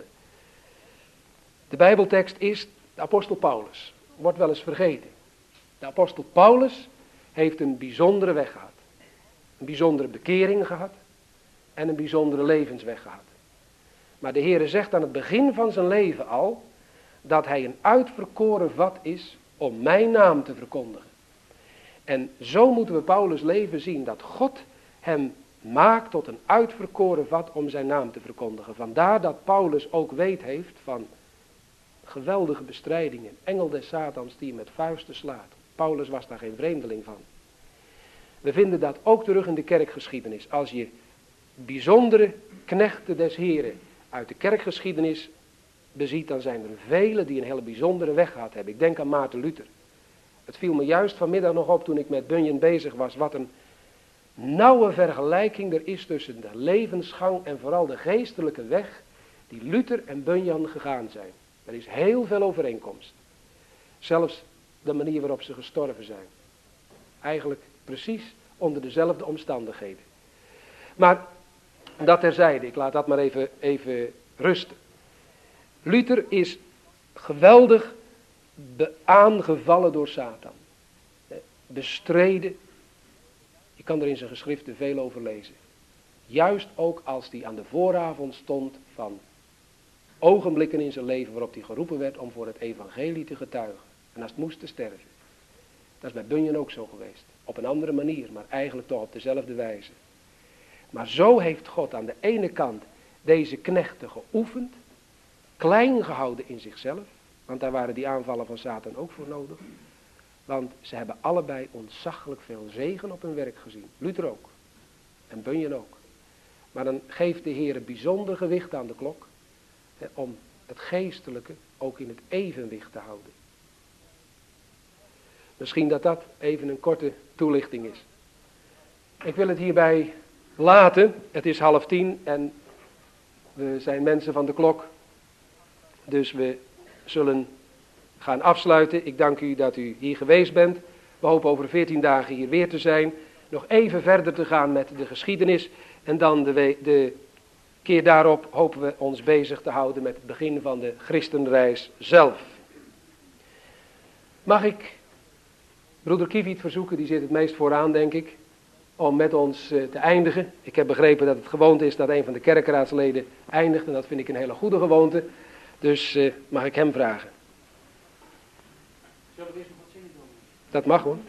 De Bijbeltekst is de apostel Paulus. Wordt wel eens vergeten. De apostel Paulus heeft een bijzondere weg gehad. Een bijzondere bekering gehad. En een bijzondere levensweg gehad. Maar de Heere zegt aan het begin van zijn leven al, dat hij een uitverkoren vat is om mijn naam te verkondigen. En zo moeten we Paulus' leven zien, dat God hem maakt tot een uitverkoren vat om zijn naam te verkondigen. Vandaar dat Paulus ook weet heeft van geweldige bestrijdingen. Engel des Satans die hem met vuisten slaat. Paulus was daar geen vreemdeling van. We vinden dat ook terug in de kerkgeschiedenis. Als je bijzondere knechten des Heren uit de kerkgeschiedenis beziet, dan zijn er velen die een hele bijzondere weg gehad hebben. Ik denk aan Maarten Luther. Het viel me juist vanmiddag nog op toen ik met Bunyan bezig was, wat een nauwe vergelijking er is tussen de levensgang en vooral de geestelijke weg die Luther en Bunyan gegaan zijn. Er is heel veel overeenkomst. Zelfs de manier waarop ze gestorven zijn. Eigenlijk precies onder dezelfde omstandigheden. Maar dat terzijde, ik laat dat maar even rusten. Luther is geweldig aangevallen door Satan. Bestreden. Je kan er in zijn geschriften veel over lezen. Juist ook als hij aan de vooravond stond van ogenblikken in zijn leven waarop hij geroepen werd om voor het evangelie te getuigen. En als het moest te sterven. Dat is bij Bunyan ook zo geweest. Op een andere manier, maar eigenlijk toch op dezelfde wijze. Maar zo heeft God aan de ene kant deze knechten geoefend, klein gehouden in zichzelf, want daar waren die aanvallen van Satan ook voor nodig. Want ze hebben allebei ontzaglijk veel zegen op hun werk gezien. Luther ook. En Bunyan ook. Maar dan geeft de Heer een bijzonder gewicht aan de klok. Om het geestelijke ook in het evenwicht te houden. Misschien dat dat even een korte toelichting is. Ik wil het hierbij laten. Het is 9:30 en we zijn mensen van de klok. Dus we zullen gaan afsluiten. Ik dank u dat u hier geweest bent. We hopen over 14 dagen hier weer te zijn. Nog even verder te gaan met de geschiedenis. En dan de keer daarop hopen we ons bezig te houden met het begin van de christenreis zelf. Mag ik broeder Kiewiet verzoeken, die zit het meest vooraan denk ik, om met ons te eindigen. Ik heb begrepen dat het gewoonte is dat een van de kerkraadsleden eindigt en dat vind ik een hele goede gewoonte. Dus mag ik hem vragen. Zullen we eerst nog wat zingen doen? Dat mag hoor.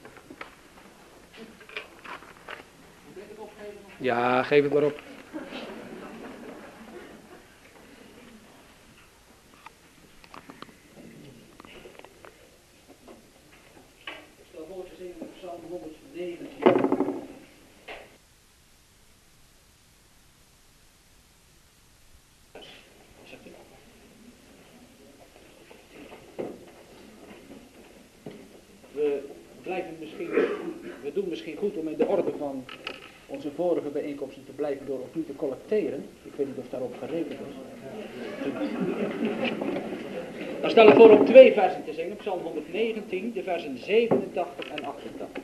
Moet ik het opgeven? Ja, geef het maar op. Ik stel voor te zingen met Psalm 119. We doen misschien goed om in de orde van onze vorige bijeenkomsten te blijven door opnieuw te collecteren. Ik weet niet of daarop gerekend is. Dan stel ik voor om 2 versen te zingen, Psalm 119, de versen 87 en 88.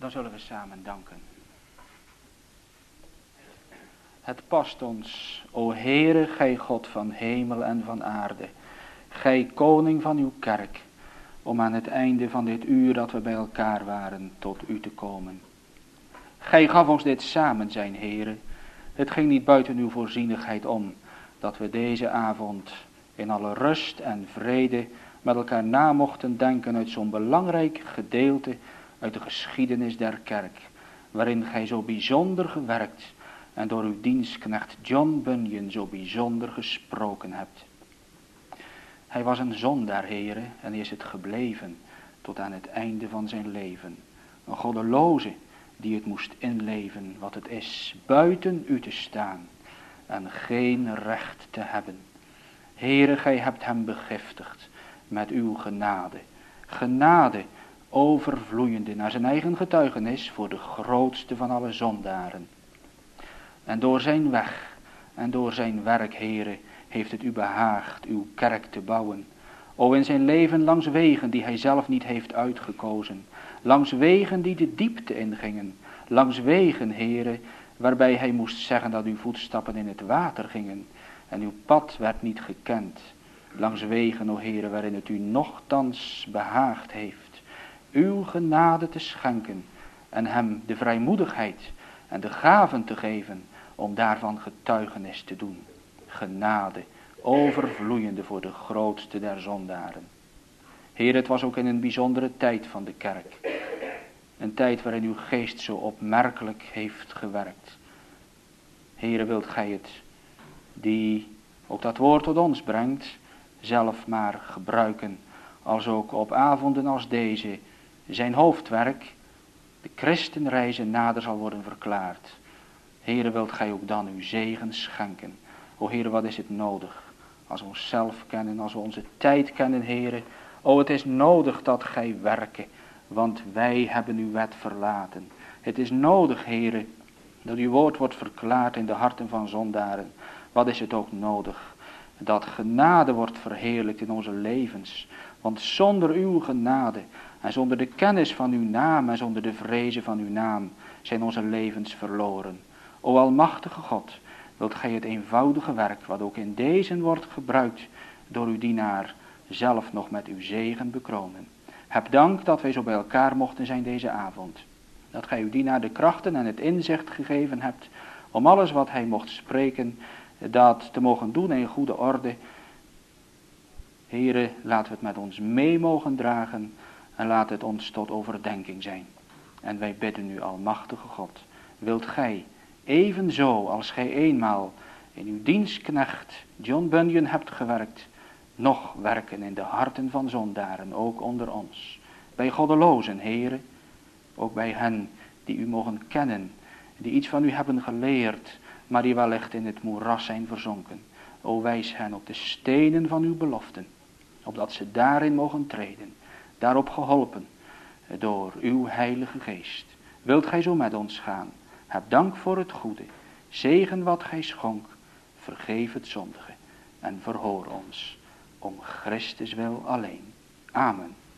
Zo zullen we samen danken. Het past ons, o Heere, gij God van hemel en van aarde, gij koning van uw kerk, om aan het einde van dit uur dat we bij elkaar waren, tot u te komen. Gij gaf ons dit samen zijn, Heere. Het ging niet buiten uw voorzienigheid om, dat we deze avond in alle rust en vrede met elkaar na mochten denken uit zo'n belangrijk gedeelte uit de geschiedenis der kerk, waarin gij zo bijzonder gewerkt en door uw dienstknecht John Bunyan zo bijzonder gesproken hebt. Hij was een zondaar, Heere, en is het gebleven tot aan het einde van zijn leven. Een goddeloze die het moest inleven wat het is, buiten u te staan en geen recht te hebben. Heere, gij hebt hem begiftigd met uw genade. Genade overvloeiende naar zijn eigen getuigenis voor de grootste van alle zondaren. En door zijn weg en door zijn werk, Heere, heeft het u behaagd uw kerk te bouwen. O, in zijn leven langs wegen die hij zelf niet heeft uitgekozen. Langs wegen die de diepte ingingen. Langs wegen, Heere, waarbij hij moest zeggen dat uw voetstappen in het water gingen. En uw pad werd niet gekend. Langs wegen, o Heere, waarin het u nochtans behaagd heeft uw genade te schenken en hem de vrijmoedigheid en de gaven te geven om daarvan getuigenis te doen. Genade, overvloeiende voor de grootste der zondaren. Heer, het was ook in een bijzondere tijd van de kerk. Een tijd waarin uw geest zo opmerkelijk heeft gewerkt. Heere, wilt gij het, die ook dat woord tot ons brengt, zelf maar gebruiken, als ook op avonden als deze, zijn hoofdwerk, de christenreize nader zal worden verklaard. Heere, wilt gij ook dan uw zegen schenken. O Heere, wat is het nodig, als we onszelf kennen, als we onze tijd kennen, Heere. O, het is nodig dat gij werken, want wij hebben uw wet verlaten. Het is nodig, Heere, dat uw woord wordt verklaard in de harten van zondaren. Wat is het ook nodig, dat genade wordt verheerlijkt in onze levens. Want zonder uw genade en zonder de kennis van uw naam en zonder de vrezen van uw naam zijn onze levens verloren. O almachtige God, wilt gij het eenvoudige werk, wat ook in deze wordt gebruikt door uw dienaar, zelf nog met uw zegen bekronen. Heb dank dat wij zo bij elkaar mochten zijn deze avond. Dat gij uw dienaar de krachten en het inzicht gegeven hebt om alles wat hij mocht spreken, dat te mogen doen in goede orde. Heere, laten we het met ons mee mogen dragen en laat het ons tot overdenking zijn. En wij bidden u, almachtige God, wilt gij, evenzo als gij eenmaal in uw dienstknecht John Bunyan hebt gewerkt, nog werken in de harten van zondaren, ook onder ons. Bij goddelozen, Heere, ook bij hen die u mogen kennen, die iets van u hebben geleerd, maar die wellicht in het moeras zijn verzonken. O, wijs hen op de stenen van uw beloften, opdat ze daarin mogen treden, daarop geholpen door uw heilige geest. Wilt gij zo met ons gaan? Heb dank voor het goede, zegen wat gij schonk, vergeef het zondige en verhoor ons, om Christus wil alleen. Amen.